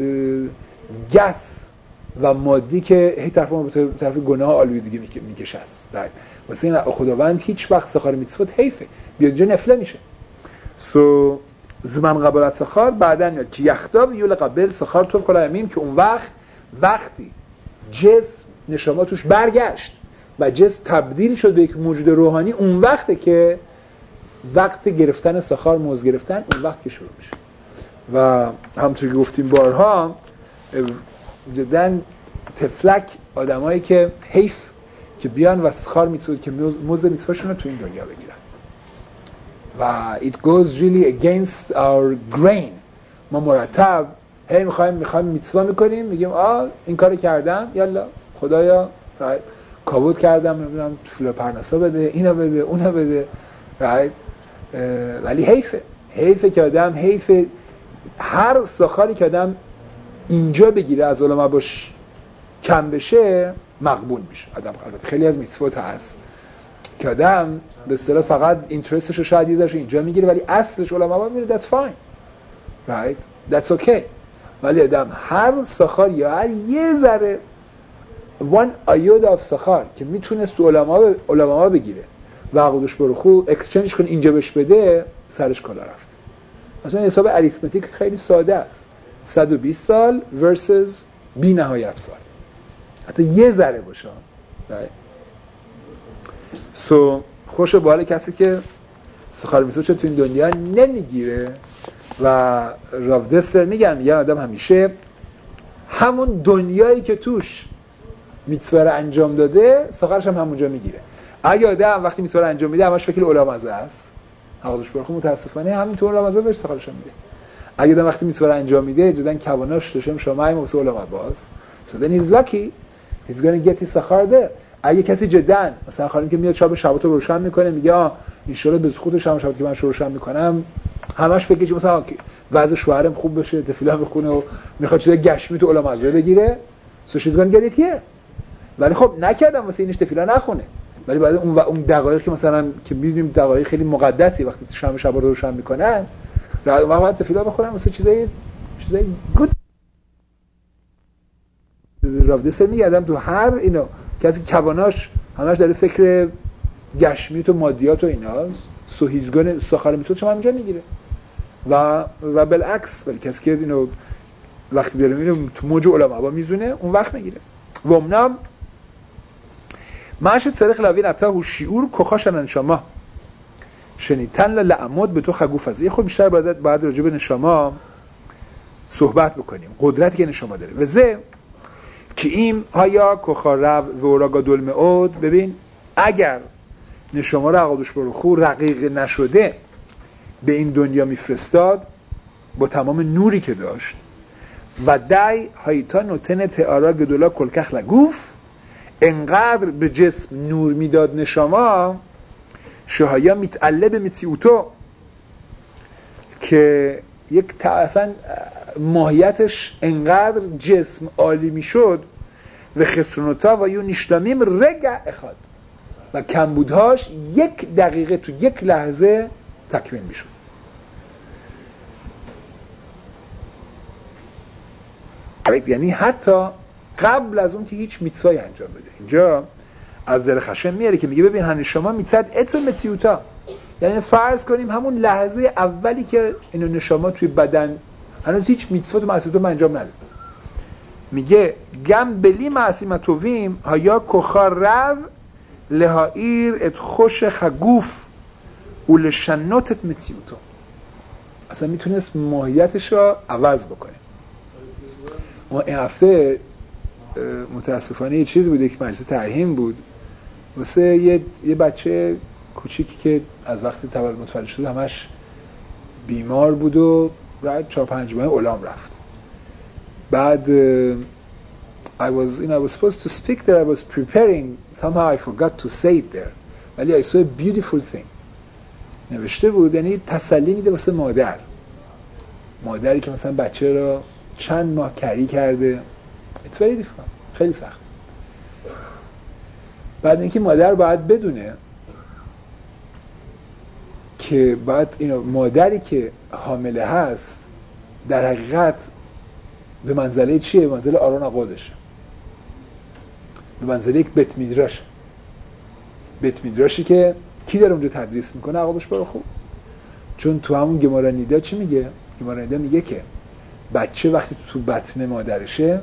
گس و مادی که هی طرف ما به طرف گناه آلودگی میکشه است. واسه این خداوند هیچ وقت سخار میتسفت حیفه، بیاد جا نفله میشه. سو زمان قبالت سخار بعدن یا که یختا و یول قبل سخار طور کلا امیم، که اون وقتی جسم نشما توش برگشت و جسم تبدیل شد به یک موجود روحانی، اون وقته که وقت گرفتن سخار، موز گرفتن، اون وقت که شروع میشه. و همونطور که گفتیم بارها جداً تفلک آدمایی که حیف که بیان و سخار میتوند که موزه میتواشون رو تو این دنیا بگیرن و it goes really against our grain. ما مرتب هی میخوایم میتوا میکنیم، میگیم این کارو کردم، یالا خدایا کاوت کردم، نمیدونم فلان پرنسا بده، اینا بده، اونا بده، ولی حیفه که آدم هر سخاری که آدم اینجا بگیره از علما باش کم بشه مقبول میشه. آدم البته خیلی از میتوات هست که آدم به اصطلاح فقط اینترستش رو شاید یزش اینجا میگیره ولی اصلش علما با میره that's fine right that's okay. ولی آدم هر سخار یا هر یه ذره one iota of سخار که میتونه تو علما بگیره و عقدش برخو اکسچنج کن اینجا بهش بده سرش کلا رفته. مثلا حساب اریتمتیک خیلی ساده است، 120 سال versus بی نهایت سال، حتی یه ذره باشه خوش به حال کسی که سخار میسوش تو این دنیا نمیگیره. و راو دسلر میگن آدم همیشه همون دنیایی که توش میتوه رو انجام داده سخارش هم همونجا میگیره. اگه آدم وقتی میتوه رو انجام میده همش فکر علامزه است، حقیقتش برخون متاسفانه همینطور علامزه بهش سخارش هم میده. اگه آدم وقتی میتوه رو انجام میده جدن کواناش داشتم شماعی موسه علامت باز so then he's lucky he's gonna get his سخار ده. اگه کسی جدن مثلا خانم که میاد شباتو روشن میکنه میگه ان شاء الله به خودش هم شب که من روشن میکنم همش فکرش مثلا وضع شوهرم خوب بشه، تفیلا بخونه و میخواد چیزای گشمی تو علامزه بگیره so she's gonna get it here. ولی خب نکردم واسه اینش تفیلا نخونه، ولی بعد اون دقایقی که مثلا که می‌بینیم دقایق خیلی مقدسی وقتی شب رو روشن میکنن واقعا تفیلا بخورن واسه چیزای گود. راودسر میگه آدم تو هر اینو کسی کواناش همش داره فکر گشمیت و مادیات و ایناست سوهیزگان سخار میتونه چون همینجا میگیره و بالعکس ولی کسی که اینو وقتی داره میره تو موج علما با میزونه اون وقت میگیره. و امنام معش طریق لوی نتا و شعور کخاشن انشاما شنیتن لعمود به تو خگوف از یه خود بیشتر باید راجع به نشاما صحبت بکنیم، قدرتی که نشاما داره و زه که این هایا کخارو و اوراگا دلمعود. ببین اگر نشاما رو عقادش برخو رقیق نشده به این دنیا میفرستاد با تمام نوری که داشت و دای هایتا نوتن تئارا گدولا کلکخ لگوف انقدر به جسم نور میداد نشاما شهایا میتعله به متیوتو که یک اصلا ماهیتش انقدر جسم عالی میشد و خسرونوتا و یو نشلامیم رگع اخاد و کمبودهاش 1 دقیقه تو 1 لحظه تکمیل میشد. یعنی حتی قبل از اون که هیچ میتوایی انجام بده. اینجا از ذر خشم میاره که میگه ببین هن شما میتد اتم متیوتا، یعنی فرض کنیم همون لحظه اولی که اینو نشما توی بدن هنوز هیچ میتوات و معصیتو انجام نداد، میگه گم بلی معصیمتویم هایا کخار رو لهایر ات خوش خگوف و لشنوتت متیوتو، اصلا میتونست ماهیتش رو عوض بکنه. ما این هفته متاسفانه یه چیز بود، یک مجلس ترحیم بود واسه یه بچه کوچیکی که از وقتی تولد متولد شد همش بیمار بود و بعد 4-5 ماه اولام رفت. بعد I was supposed to speak there, I was preparing, somehow I forgot to say it there, ولی I saw a beautiful thing نوشته بود، یعنی تسلی میده واسه مادری که مثلا بچه را چند ماه کری کرده. It's very difficult، خیلی سخت. بعد اینکه مادر باید بدونه که بعد مادری که حامله هست در حقیقت به منزله چیه؟ به منزله آرون عقادشه، به منزله یک بیت میدراشی که کی داره اونجا تدریس میکنه؟ عقادش برای خوب. چون تو همون گمارا نیدا چی میگه؟ گمارا نیدا میگه که بچه وقتی تو بطن مادرشه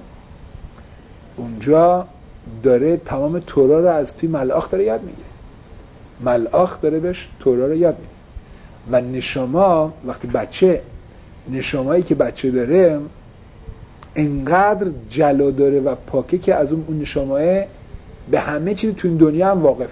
اونجا داره تمام تورا رو از پی ملآخ داره یاد میگیره، ملآخ داره بهش تورا رو یاد میده و نشاما وقتی بچه نشامایی که بچه داره انقدر جلا داره و پاکه که از اون نشامای به همه چیز تو این دنیا هم واقف.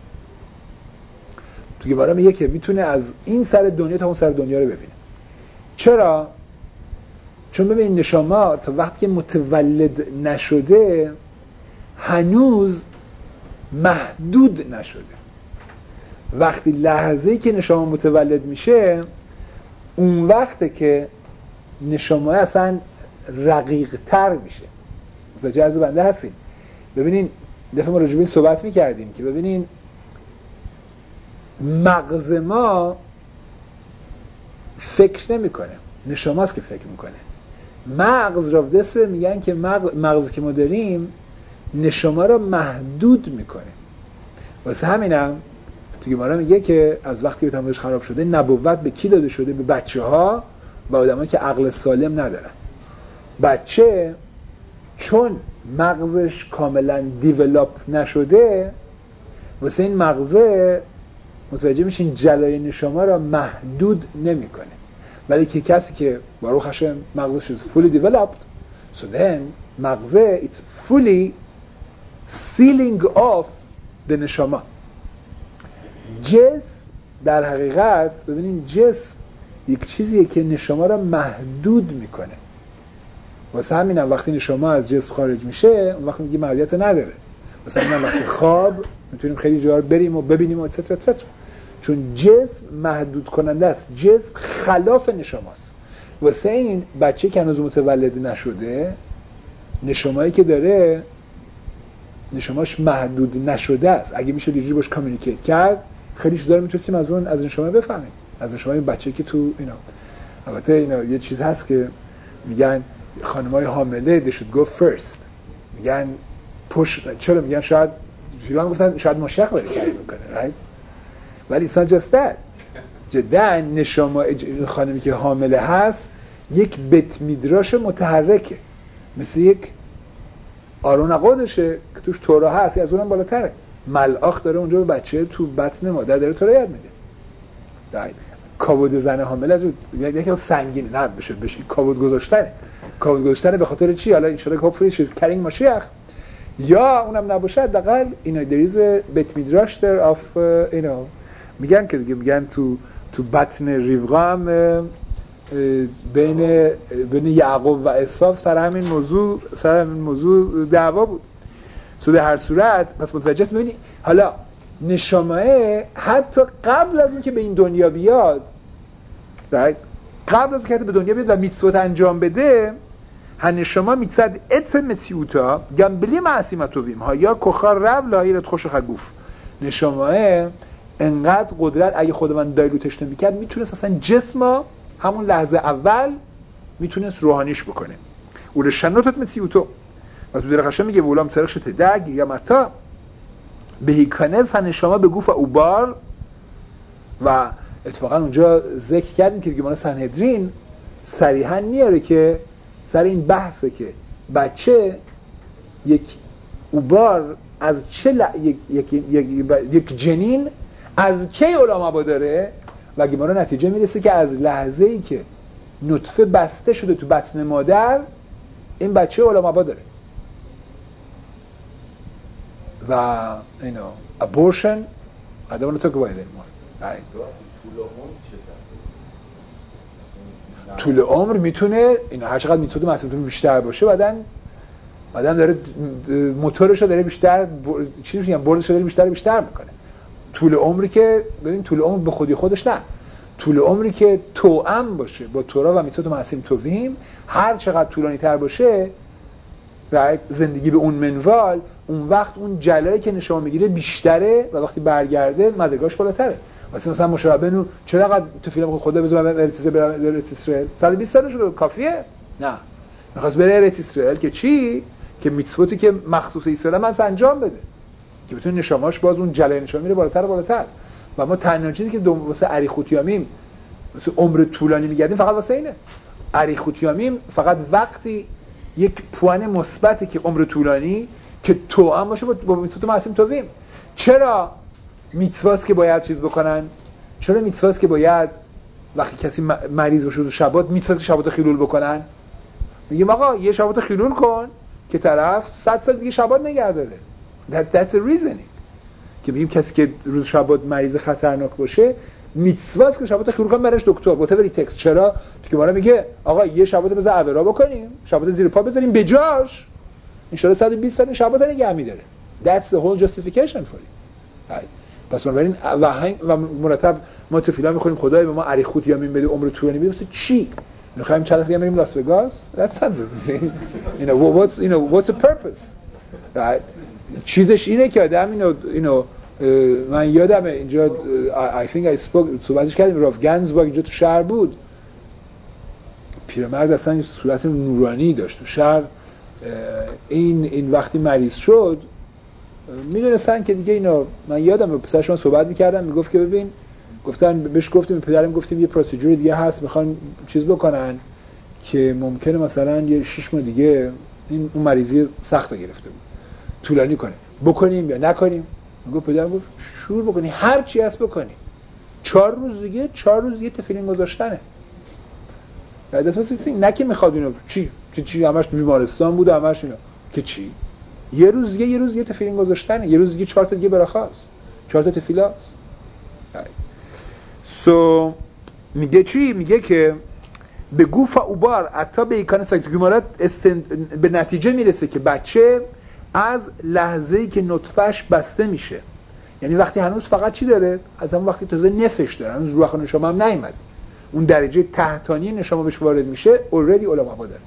تو گوارا میگه که میتونه از این سر دنیا تا اون سر دنیا رو ببینه. چرا؟ چون ببین نشاما تا وقتی که متولد نشده هنوز محدود نشده. وقتی لحظه‌ای که نشاما متولد میشه اون وقته که نشاما اصلا رقیق تر میشه. متوجه عرض بنده هستین؟ ببینین دفعه ما راجع به این صحبت میکردیم که ببینین مغز ما فکر نمیکنه، نشاماست که فکر میکنه. مغز رافدسر میگن که مغزی که ما داریم نشاما رو محدود میکنه. واسه همینم تو گمارا میگه که از وقتی که تمایلش خراب شده نبوت به کی داده شده؟ به بچه‌ها و آدمایی که عقل سالم ندارن. بچه چون مغزش کاملا دیولاپ نشده واسه این مغزه متوجه میشین جلای نشاما را محدود نمیکنه. ولی که کسی که باروخ هاشم مغزش is fully developed so then مغزه it's fully sealing off the نشاما. جسم در حقیقت ببینین جسم یک چیزیه که نشاما را محدود میکنه. واسه همینم وقتی نشاما از جسم خارج میشه اون وقت میگه محدودیت نداره. واسه همینم وقتی خواب میتونیم خیلی جا بریم و ببینیم و اتسترا اتسترا. چون جسم محدود کننده است. جسم خلاف نشاماست. واسه این بچه که هنوز متولد نشده نشامایی که داره نشاماش محدود نشده است. اگه میشه دیجوری باش کامیونیکیت کرد خیلی چیزا میتونیم از نشامه بفهمیم. از نشامه بچه که تو اینا البته اینا یه چیز هست که میگن خانمای حامله they should go first. میگن چرا میگن شاید فیلان گفتن شاید مشیخ داره کاری میکنه right؟ ولی it's not just that. جدا نشاما خانمی که حامله هست یک بت میدراش متحرکه مثل یک آرون قدشه که توش تورا هست از اونم بالاتره. ملاخ داره اونجا به بچه تو بطن مادر داره تورا یاد میده right؟ کاود زن حامله از یکی سنگینه نه بشه کاود گذاشتنه به خاطر چی؟ حالا ان شاء الله hopefully she's carrying مشیخ یا اونم نباشه حداقل اینا there is a bet midrash there of میگن که دیگه میگن تو بطن ریوقا هم بین یعقوب و عیسی سر همین موضوع دعوا بود. در هر صورت پس متوجه هست. ببینید حالا نشامه حتی قبل از اون که به این دنیا بیاد قبل از که به دنیا بیاد و میتسوت انجام بده هنشما میتسد ات متیوتا گم بلی معصیمتویم ها یا کخار رب لاهیرت خوش خگوف. نشامه انقدر قدرت اگه خودمون دایلوتش نمیکرد میتونست اصلا جسم همون لحظه اول میتونست روحانیش بکنه. اول شنوتت متیوتو و تو درخشه میگه ولام ترخش تدگ یا متا به هیکانز هنشما به گوف اوبار و اتفاقا اونجا ذکر کردیم که گمان سنهدرین صریحا میاره که سر این بحثه که بچه یک اوبار از چه یک جنین از کی علما داره و گمان نتیجه میرسه که از لحظه ای که نطفه بسته شده تو بطن مادر این بچه علما داره و abortion I don't want to talk about it anymore right. طول عمر میتونه این هر چقدر میتونه مسئولیت بیشتر باشه بعدن آدم داره موتورشو داره بیشتر چی میگم بردشو داره بیشتر میکنه. طول عمری که ببین طول عمر به خودی خودش نه، طول عمری که توأم باشه با تورا و میتوت معصیم تویم هر چقدر طولانی تر باشه زندگی به اون منوال اون وقت اون جلایی که نشان میگیره بیشتره و وقتی برگرده مدرگاش بالاتره. مثلا مشابه چرا تو فیلم خدا بذار ارت اسرائیل 120 سالش رو کافیه؟ نه میخواست بره ارت اسرائیل که چی؟ که میتسوتی که مخصوص اسرائیل من انجام بده که بتونه نشاماش باز اون جلای نشان میره بالاتر و ما تنها چیزی که واسه اریخوتیامیم واسه عمر طولانی میگردیم فقط واسه اینه. اریخوتیامیم فقط وقتی یک پوان مثبتی که عمر طولانی که توأم باشه با میتسوت معصیم تویم. چرا میتسواست که باید چیز بکنن؟ چرا میتسواست که باید وقتی کسی مریض باشه تو شبات میتونه شبات خیلول بکنن؟ میگیم آقا یه شبات خیلول کن که طرف 100 سال دیگه شبات نگه داره. That's a reasoning. که میگیم کسی که روز شبات مریض خطرناک باشه میتسواست که شبات خیلول کن برش دکتر whatever it takes. چرا؟ که ما میگه آقا یه شبات بذار عبرا بکنیم، شبات زیر پا بذاریم بجاش ان شاء الله 120 سال شبات نگه میداره. That's the whole justification for it. پس بنابراین و مرتب ما تو فیلم می‌خونیم خدای به ما اریخوت یا بده عمر طولانی بده. چی می‌خوایم چند وقت بریم لاس وگاس؟ That's not the thing. What's the purpose? Right? چیزش اینه که آدم من یادمه اینجا I think I spoke صحبتش کردیم راف گنزباگ اینجا تو شهر بود. پیرمرد اصلا صورت نورانی داشت تو شهر. این وقتی مریض شد میدونستن که دیگه من یادم پسرش من صحبت میکردم میگفت که ببین بهش گفتیم پدرم گفتیم یه پروسیجر دیگه هست میخوان چیز بکنن که ممکنه مثلا یه 6 ماه دیگه اون مریضی سخت گرفته بود طولانی کنه بکنیم یا نکنیم. میگفت پدرم گفت شروع بکنی هر چی هست بکنی 4 روز دیگه 4 روز یه تفیلین گذاشتنه. نه که میخواد اینو چی همش بیمارستان بود همش اینا که چی یه روز یه تفیلین گذاشتنه، یه روز دیگه 4 تا دیگه برخاست 4 تا تفیلاس. میگه چی؟ میگه که به گوف اوبار حتی به ایکان ساکتگومارات به نتیجه میرسه که بچه از لحظه‌ای که نطفهش بسته میشه، یعنی وقتی هنوز فقط چی داره؟ از همون وقتی تازه نفش داره، هنوز روح نشما هم نیامد، اون درجه تحتانی نشما بهش وارد میشه اوردی علما داره،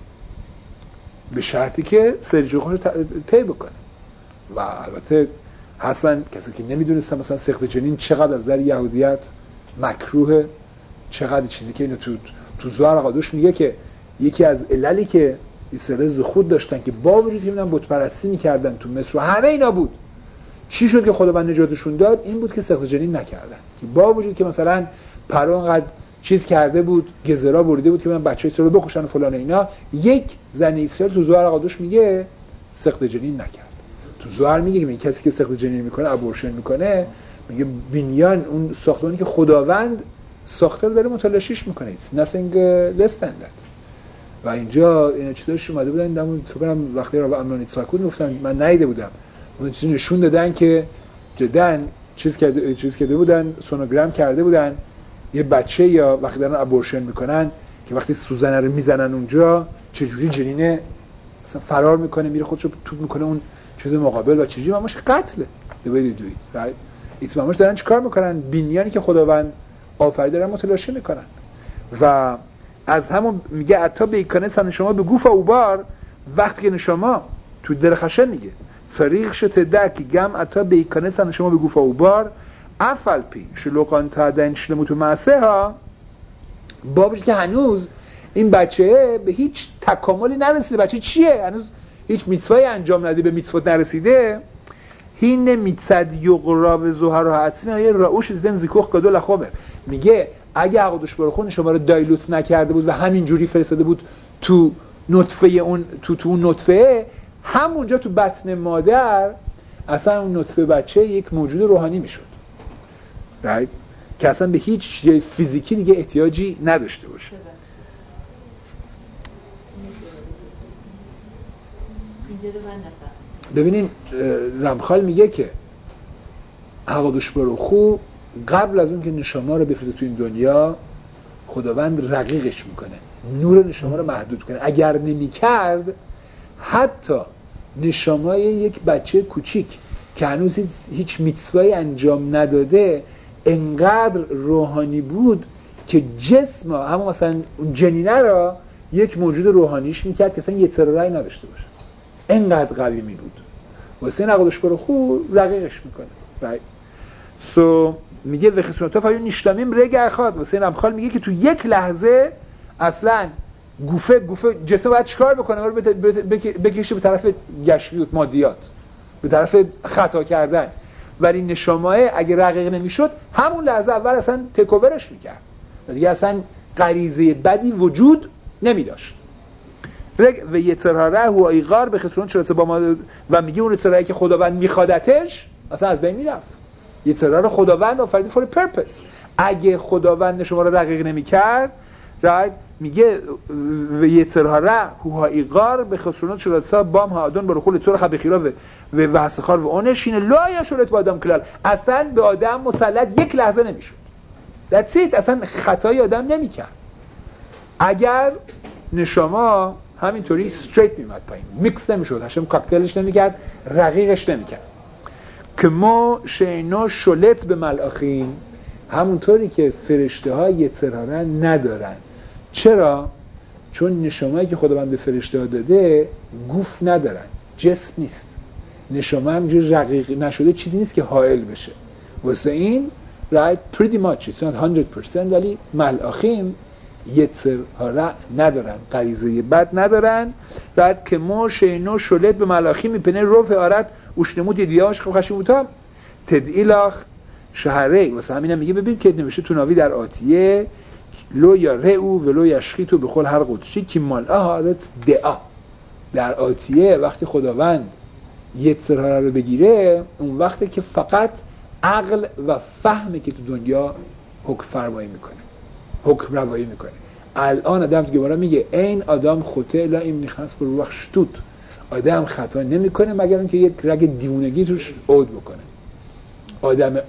به شرطی که سرجو خودش طی بکنه. و البته حسن کسی که نمیدونستم مثلا سقط جنین چقدر از نظر یهودیت مکروه، چقدر چیزی که اینو تو زوار قادوش میگه که یکی از عللی که اسرائیل زخود داشتن که با وجود که بت پرستی میکردن تو مصر و همه اینا بود، چی شد که خداوند نجاتشون داد؟ این بود که سقط جنین نکردن، که با وجود که مثلا پرو انقدر چیز کرده بود، گزرا برده بود که من بچه‌ای رو بکشن و فلان اینا، یک زن اسرائیل تو زوار قادوش میگه سقط جنین نکرد. تو زوار میگه که کسی که سقط جنین میکنه ابورشن میکنه، میگه بنیان اون ساختمانی که خداوند ساخته رو داره متلاشیش میکنه. It's nothing less than that. و اینجا اینا چیزاش اومده بودن دمون فکر کنم وقتی رو امنانی تساکود گفتن من ندیده بودم، اون چیزی نشون دادن که جدا چیز کرده بودن، سونوگرام کرده بودن یه بچه یا وقتی دارن ابورشن میکنن که وقتی سوزنه رو میزنن اونجا چجوری جنینه مثلا فرار میکنه میره خودشو توپ میکنه اون چیز مقابل و چجوری ماماش قتله. the way they do it right. ایت ماماش دارن چیکار میکنن؟ بنیانی که خداوند آفریده دارن متلاشی میکنن. و از همون میگه عطا به ایکانه سن شما به گوف اوبار، وقتی که نشما تو درخشه میگه صریخ شده دکی گم عطا به ایکانه سن شما به گوف اوبار افل پی شلوقان تا دن شلموتو معسه ها، با وجود که هنوز این بچه به هیچ تکاملی نرسیده. بچه چیه؟ هنوز هیچ میتوایی انجام ندیده، به میتوات نرسیده. هین میتصد یقراب زهر و حتمی یه راوش دیدن زیکوخ کدو لخوبر. میگه اگه عقدش برخون شما رو دایلوت نکرده بود و همین جوری فرستاده بود تو نطفه اون تو اون نطفه، همونجا تو بطن مادر اصلا اون نطفه بچه یک موجود روحانی میشد، right؟ که اصلا به هیچ چیز فیزیکی دیگه احتیاجی نداشته باشه. ببینین رمخال میگه که حقادوش بروخو قبل از اون که نشما رو بفرسته تو این دنیا، خداوند رقیقش میکنه، نور نشما رو محدود کنه. اگر نمیکرد حتی نشمای یک بچه کوچیک که هنوز هیچ میتسوایی انجام نداده انقدر روحانی بود که جسم همون مثلا جنینه را یک موجود روحانیش میکرد که اصلا یه ترورایی نداشته باشه، انقدر قوی می بود. واسه این عقدش برو خوب رقیقش میکنه. سو میگه و خسونتا فایون نیشتامیم رگ خواهد. واسه این امخال میگه که تو یک لحظه اصلا گوفه جسم باید چیکار بکنه؟ رو بکشه به طرف گشویت مادیات، به طرف خطا کردن. ولی نشامه اگه رقیق نمیشد همون لحظه اول اصلا تکوورش میکرد و دیگه اصلا غریزه بدی وجود نمیداشت. و یتراره و ایغار به خسرون چرا با ما، و میگه اون اطلاعی که خداوند میخوادتش اصلا از بین میرفت. یترها رو خداوند آفریده for a purpose. اگه خداوند شما رو رقیق نمی‌کرد، right؟ میگه یترها را هوها ایقار به خسرونات شراتسا بام ها آدون برخول طور خبخیرا و وحسخار و اونشین لا شرط با آدم کلال. اصلا به آدم مسلط یک لحظه نمیشد. That's it. اصلا خطای آدم نمیکرد. اگر نشما همینطوری استریت میمد پایین، میکس نمیشد، هشم کاکتلش نمیکرد، رقیقش نمیکرد. که ما شینا شلت به ملاخیم، همونطوری که فرشته ها یترها را ندارن. چرا؟ چون نشمایی که خداوند به فرشته ها داده گوف ندارن، جسم نیست. نشما همینجور رقیق نشده چیزی نیست که حائل بشه. واسه این right pretty much it's not 100%، ولی ملاخیم یترها را ندارن، غریزه بد ندارن. بعد که ما شینو شلت به ملاخیم میپنه رفع آرد اوشنمود دیدیاش خشیموتا تدئیلاخ شهره. واسه همین هم میگه ببین که نوشته تو ناوی در آتیه لو یا رئو ولو یشخیتو به خل هر قدشی که مالعه هارت دعا. در آتیه وقتی خداوند یترها رو بگیره، اون وقتی که فقط عقل و فهمی که تو دنیا حکم فرمایی میکنه، حکم روایی میکنه. الان آدم تو گمارا میگه این آدم خطه الا این نیخنس بر روح شتوت. آدم خطا نمیکنه مگر اینکه یک رگ دیوونگی توش عود بکنه. آدم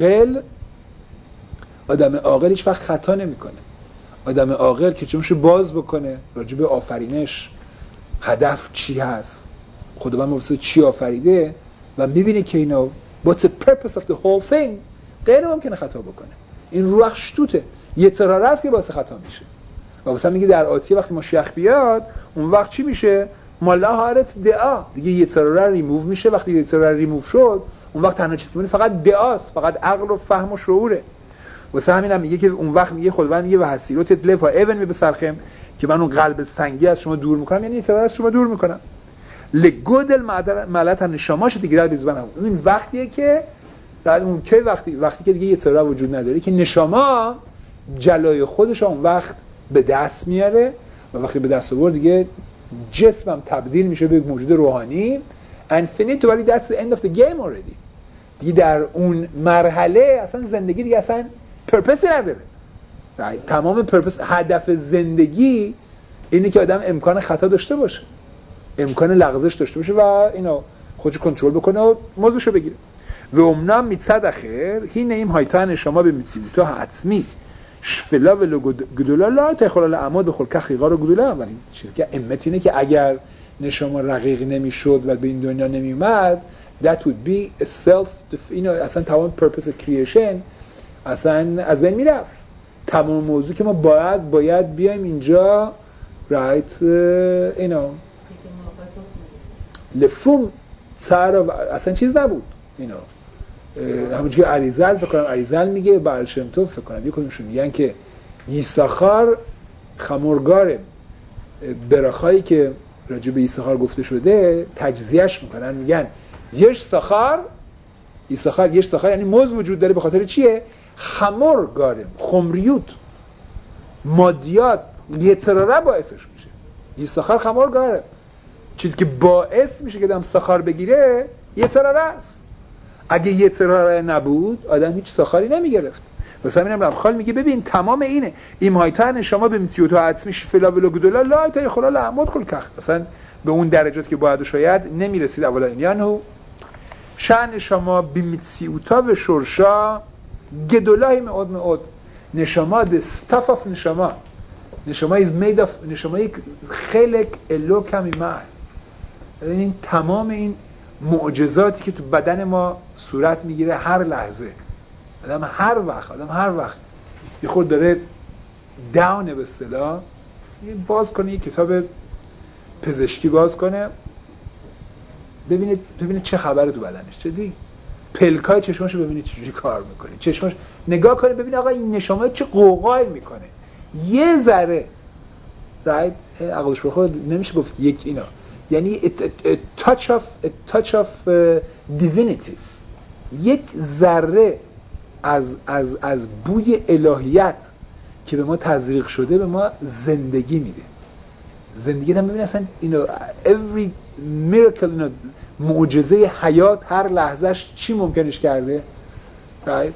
عاقل هیچ وقت خطا نمیکنه. آدم عاقل که چشمشو باز بکنه راجع به آفرینش، هدف چی هست، خداوند واسه چی آفریده و میبینه که اینو what's the purpose of the whole thing، غیر ممکنه خطا بکنه. این روح شتوته، یترها است که واسه خطا میشه. و واسه میگه در آتیه وقتی ماشیخ بیاد، اون وقت چی میشه؟ مالا هارت دعا. دیگه یترها ریموو میشه. وقتی یترها ریموو شد، اون وقت تنها چیزی که فقط دعاست، فقط عقل و فهم و شعوره. واسه همین هم میگه که اون وقت میگه خداوند میگه و حسیرت تلف ها ایون می بسرخم، که من اون قلب سنگی از شما دور میکنم، یعنی یترها از شما دور میکنم. لگودل ملت نشماش دیگه بیزبانم. این وقتیه که بعد اون کی وقتی که دیگه یترها وجود نداره، که نشما جلای خودش اون وقت به دست میاره و وقتی به دست آورد دیگه جسمم تبدیل میشه به یک موجود روحانی infinite. ولی that's the end of the game already. دیگه در اون مرحله اصلا زندگی دیگه اصلا پرپسی نداره. تمام پرپس، هدف زندگی اینه که آدم امکان خطا داشته باشه، امکان لغزش داشته باشه و اینو خودش کنترل بکنه و موضوعشو بگیره. و امنام میتصد اخر هی نیم هایتان شما به میتسیبوتا حتمی شفلا و گدولا لا تخلال عماد بخل که خیغار و گدولا. ولی چیزی که امت اینه که اگر نشما رقیق نمیشد و به این دنیا نمیومد، that would be a اینو اصلا تمام purpose creation اصلا از بین میرفت. تمام موضوع که ما باید بیایم اینجا right اینو لفوم سر اصلا چیز نبود. اینو همونجوری که عریزل میگه، بعل شم توب فکر کنم یکونشون میگن که یساخار خمرگاره، براخایی که راجع به یساخار گفته شده تجزیهش میکنن، میگن یش ساخار یعنی موز وجود داره. به خاطر چیه؟ خمرگاره، خمریوت، مادیات، یتراره باعثش میشه. یساخار خمرگاره، چیزی که باعث میشه که آدم ساخار بگیره یتراره است. اگه یتراره نبود آدم هیچ ساخاری نمیگرفت. واسه همین رمخال میگه ببین تمام اینه این هایتن شما به میتیوتو حتمیش فلا ولو گدولا لا تا خلال عمود کل کخ، مثلا به اون درجات که باید و شاید نمیرسید. اولا اینیانو شأن شما به میتیوتا و شرشا گدولای معود نشما the stuff of نشما is made of نشما یک خلق الو کمی مال. این تمام این معجزاتی که تو بدن ما صورت میگیره هر لحظه، آدم هر وقت یه خود داره داونه به اصطلاح باز کنه، یه کتاب پزشکی باز کنه ببینه چه خبره تو بدنش، چه پلکای چشماشو ببینه چجوری کار میکنه، چشماش نگاه کنه ببینه آقا این نشامه چه قوقایی میکنه. یه ذره right عقلش به خود نمیشه گفت یک اینا، یعنی a touch of divinity، یک ذره از بوی الهیت که به ما تزریق شده به ما زندگی میده. زندگی هم ببین اصلا اینو every miracle، اینو معجزه حیات هر لحظهش چی ممکنش کرده. right.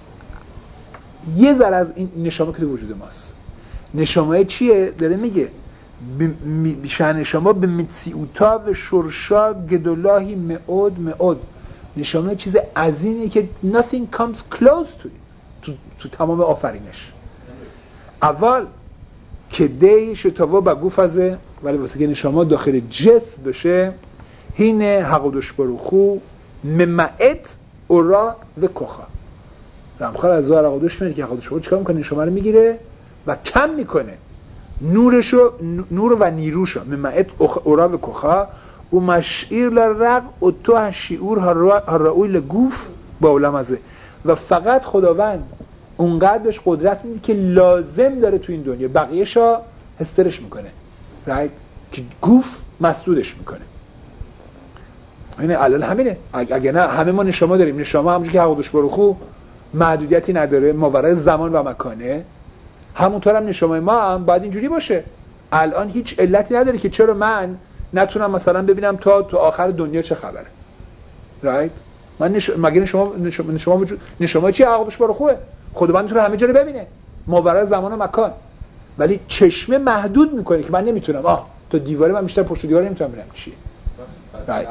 یه ذره از این نشامه که تو وجود ماست. نشامه چیه؟ داره میگه شأن شما به متسیوتا و شرشا گدولاهی معود. نشامه چیز عظیمیه که nothing comes close to it تو تمام آفرینش. اول که دی شتاوا با گوفازه، ولی واسه که نشامه داخل جسم بشه هینه حقودش بروخو ممعت اورا و کخا. رمخال از زوار حقودش میگه که حقودش بروخو چیکار میکنه؟ نشامه رو میگیره و کم میکنه نور و نیروشو. ممعت اورا و کخا و مشعیر لرق و تو شعور هرعوی لگوف با علم ازه. و فقط خداوند اونقدر بهش قدرت میده که لازم داره تو این دنیا، بقیه‌شا هسترش میکنه، right؟ که گوف مسدودش میکنه. اینه علل همینه. اگه نه همه ما نشامه داریم. نشامه همونجوری که حقودش بروخو محدودیتی نداره، ماورای زمان و مکانه، همونطور هم نشامه ما هم باید اینجوری باشه. الان هیچ علتی نداره که چرا من نتونم مثلا ببینم تا تو آخر دنیا چه خبره، رایت؟ من مگه نشما وجود نشما چی عقبش برو خوبه؟ خداوند میتونه همه جا رو ببینه، ماورای زمان و مکان، ولی چشمه محدود میکنه که من نمیتونم تا دیواره، من بیشتر پشت دیواره نمیتونم ببینم چیه. رایت؟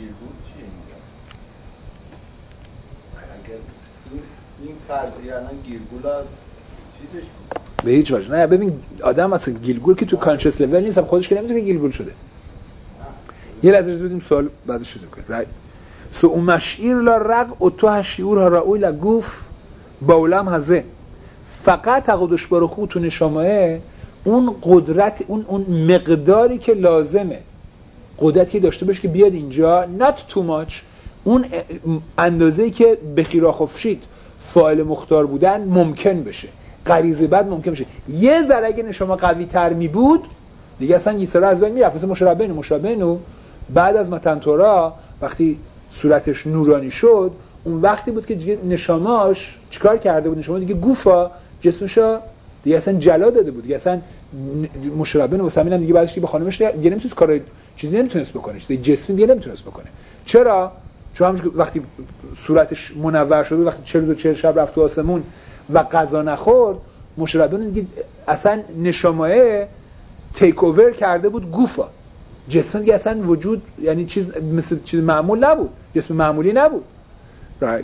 این قضیه الان گیرگولا چیزش به هیچ وجه نه. ببین آدم اصلا گیلگول که تو کانشس لول نیست، خودش که نمیتونه گیلگول شده. یه لحظه اجازه بدیم سوال بعدش شروع کنیم. رایت؟ سو اون مشعیر لا رق و تو شعور ها رأوی لگوف باولم هزه. فقط عقودش برخو تو نشامه اون قدرت، اون مقداری که لازمه، قدرتی داشته باشه که بیاد اینجا، not too much، اون اندازه‌ای که بخیرا خفشید فاعل مختار بودن ممکن بشه، غریزه بد ممکن بشه. یه ذره اگه نشامه قوی تر می بود دیگه اصلا یه سره از بین میرفت. مثل مشابهنو بعد از متن تورا وقتی صورتش نورانی شد، اون وقتی بود که دیگه نشاماش چیکار کرده بود؟ نشامه دیگه گوفا جسمشو دیگه اصلا جلا داده بود، دیگه اصلا مشابهنو واسه همین دیگه بعدش به خانمش دیگه نمیتونست کار چیزی نمیتونست بکنه، دیگه جسمی دیگه نمیتونست بکنه. چرا؟ چون وقتی صورتش منور شد، وقتی 42 شب رفت تو آسمون و غذا نخورد، مشابهنو دیگه اصلا نشامه تیک اوور کرده بود گوفا. جسم دیگه اصلا وجود، یعنی مثل چیز معمول نبود، جسم معمولی نبود. right.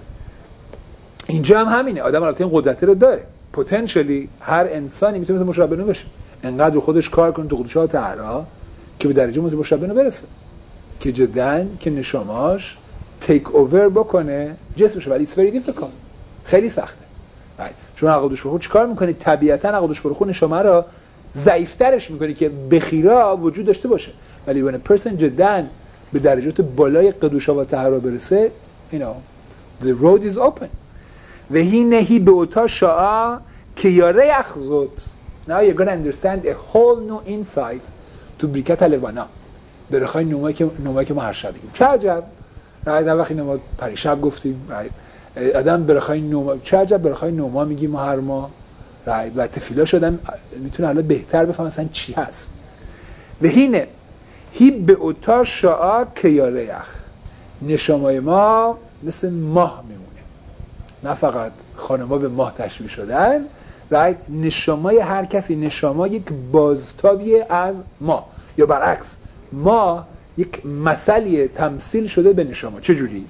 اینجا هم همینه. آدم البته این قدرت رو داره، پتانسیلی هر انسانی میتونه مثل مشابهنو بشه، انقدر خودش کار کنه تو قدرت طهرا که به درجه مثل مشابهنو برسه، که جداً که نشاماش تیک اوور بکنه جسمش. ولی it's very difficult، خیلی سخته. right. چون عقدش برخو چیکار میکنه؟ طبیعتاً عقدش برخو نشامه رو ضعیف‌ترش میکنه که بخیرا وجود داشته باشه. ولی when a person جداً به درجات بالای قدوشا و طهرا برسه، you know, the road is open. و هی به اوتا شاء که یاره اخزود. Now you're going to understand a whole new insight to بریکت لوانا. برخای نومایی که ما هر شب بگیم. چه عجب؟ در وقتی نوما پریشب گفتیم، آدم برخای نوما، چه عجب برخای نوما میگیم ما هر ما. و تفیلا شدن میتونه الان بهتر بفهم اصلا چی هست. و هی به اوتا شاء که یاره یخ. نشامای ما مثل ماه میمونه. نه فقط خانما به ماه تشبیه شدن، نشامای هر کسی، نشاما یک بازتابیه از ماه، یا برعکس ماه یک مثلی تمثیل شده به نشاما. چجوری؟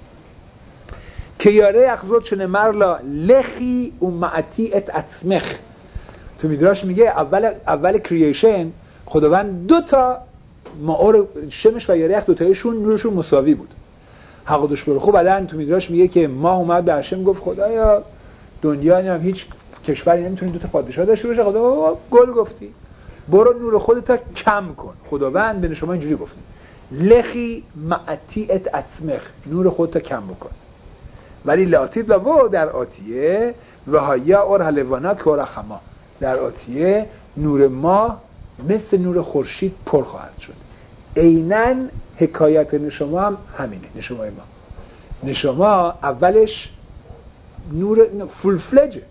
که یاره اخزود شنه مرلا لخی و معتی ات اتسمخ. تو میدراش میگه اول کریشن خداوند دوتا ماور شمش و یاره اخ دوتایشون نورشون مساوی بود. حقودش برو خوب بعدن تو میدراش میگه که ماه اومد به هشم گفت خدایا دنیا هم هیچ کشوری نمیتونه دوتا پادشاه داشته باشه. خدا گل گفتی برو نور خودت کم کن. خداوند به شما اینجوری گفت لخی معتی ات اتسمخ، نور خودت کم بکن. ولی لاتید لو در آتیه و هایا اور حلوانا کور خما، در آتیه نور ما مثل نور خورشید پر خواهد شد. عیناً حکایت نشما هم همینه. نشمای ما، نشما اولش نور فول فلجه،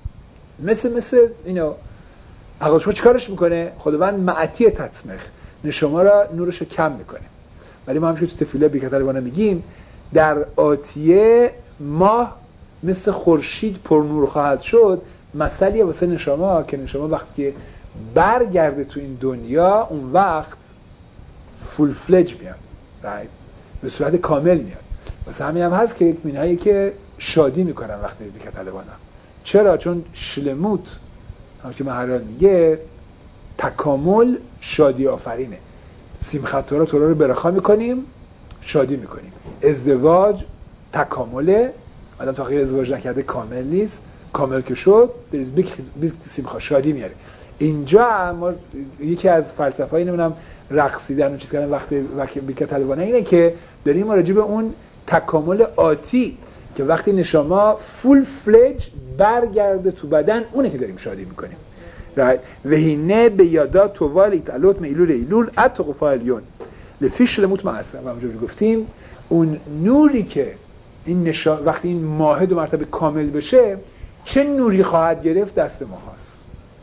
مثل اینو عقلش چیکارش میکنه؟ خداوند معتی تسمخ، نشما را نورش کم میکنه. ولی ما همش که تو تفیله بیکتر بانه میگیم در آتیه ماه مثل خورشید پر نور خواهد شد، مسئله واسه نشما که نشما وقتی که برگرده تو این دنیا اون وقت فول فلج میاد، right؟ به صورت کامل میاد. واسه همین هم هست که یک مینایی که شادی میکنن وقتی بیکت الوانم. چرا؟ چون شلموت همون که مهران میگه تکامل شادی آفرینه. سیمخت تورا رو برخا میکنیم، شادی میکنیم. ازدواج تکامله، آدم تا خیلی ازدواج نکرده کامل نیست، کامل که شد بریز بیک سیمخا شادی میاره. اینجا ما یکی از فلسفه‌ای نمیدونم رقصیدن و چیز کردن وقتی بیکت الوانه اینه که داریم راجع به اون تکامل آتی که وقتی نشما فول فلج برگرده تو بدن، اونه که داریم شادی میکنیم. وهینه به یادا توال ایتالوت میلول ایلول اتقفالیون لفیش لموت معصم. و همونجوری گفتیم اون نوری که این وقتی این ماه دو مرتبه کامل بشه چه نوری خواهد گرفت دست ما هست.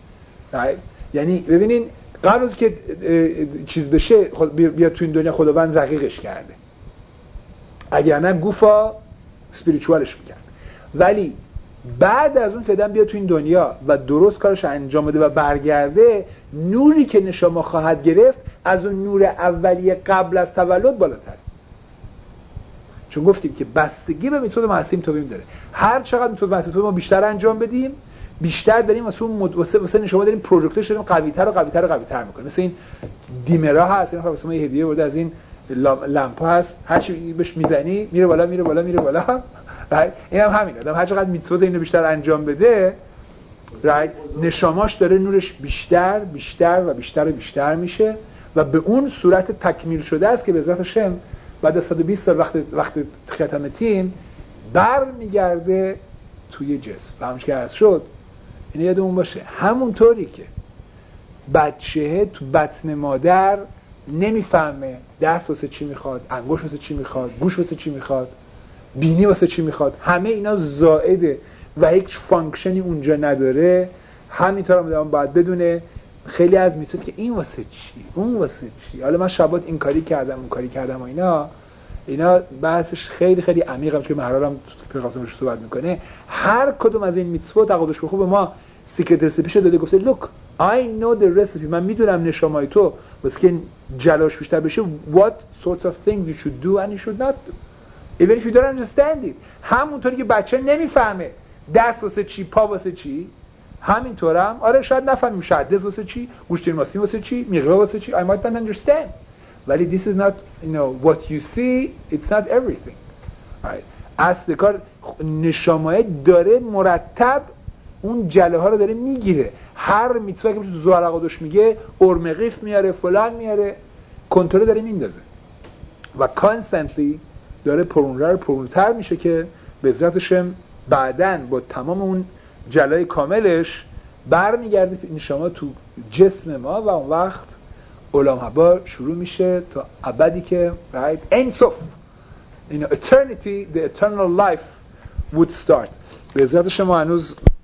یعنی ببینین قبل از که چیز بشه بیاد تو این دنیا خداوند رقیقش کرده، اگر نه گوفا اسپریچوالش میکرد، ولی بعد از اون که آدم بیاد تو این دنیا و درست کارش انجام بده و برگرده، نوری که نشما خواهد گرفت از اون نور اولیه قبل از تولد بالاتره. چون گفتیم که بستگی به میتود معصوم توبیم داره. هر چقدر میتود معصوم ما بیشتر انجام بدیم، بیشتر داریم واسه نشما داریم پروژکتش داریم قوی‌تر و قوی‌تر و قوی‌تر می‌کنیم. مثل این دیمرا هست، این واسه ما یه هدیه برده از این لامپ هست، هر چی بهش میزنی میره بالا میره بالا میره بالا. این هم همینه، آدم هر چقدر میتود اینو بیشتر انجام بده، نشاماش داره نورش بیشتر بیشتر و بیشتر و بیشتر میشه و به اون صورت تکمیل شده است که به عزت هاشم بعد از 120 سال وقت ختم تیم برمیگرده توی جسم. فهمش که عرض شد. این یادمون باشه همونطوری که بچه تو بطن مادر نمیفهمه دست واسه چی میخواد، انگشت واسه چی میخواد، گوش واسه چی میخواد، بینی واسه چی میخواد، همه اینا زائده و هیچ فانکشنی اونجا نداره، همینطور هم آدم باید بدونه خیلی از میتونه که این واسه چی، اون واسه چی. حالا من شبات این کاری کردم اون کاری کردم و اینا بحثش خیلی خیلی عمیقه که مهرارم پیغمبر روش صحبت میکنه. هر کدوم از این میتسوت عقدش بخو به ما سیکرت رسیپیش داده، گفته look I know the recipe، من میدونم نشامای تو واسه که جلاش بیشتر بشه what sorts of things you should do and you should not do even if you don't understand it. همونطوری که بچه نمیفهمه دست واسه چی، پا واسه چی، همینطورم آره شاید نفهمیم شاید دست واسه چی، گوشت ماسی واسه چی، میغه واسه چی، I might not understand. ولی this is not what you see, it's not everything. Right. اصل کار نشامایه داره مرتب اون جله ها رو داره میگیره. هر میتوه که تو زهر عقادش میگه ارمغیف میاره فلان میاره، کنترل داره میندازه و کانستنتلی داره پرونتر میشه که به عزتشم بعدن با تمام اون جلای کاملش برمیگرده نشما تو جسم ما و اون وقت علام حبا شروع میشه تا ابدی که انصف eternity, the eternal life would start. به عزت شما هنوز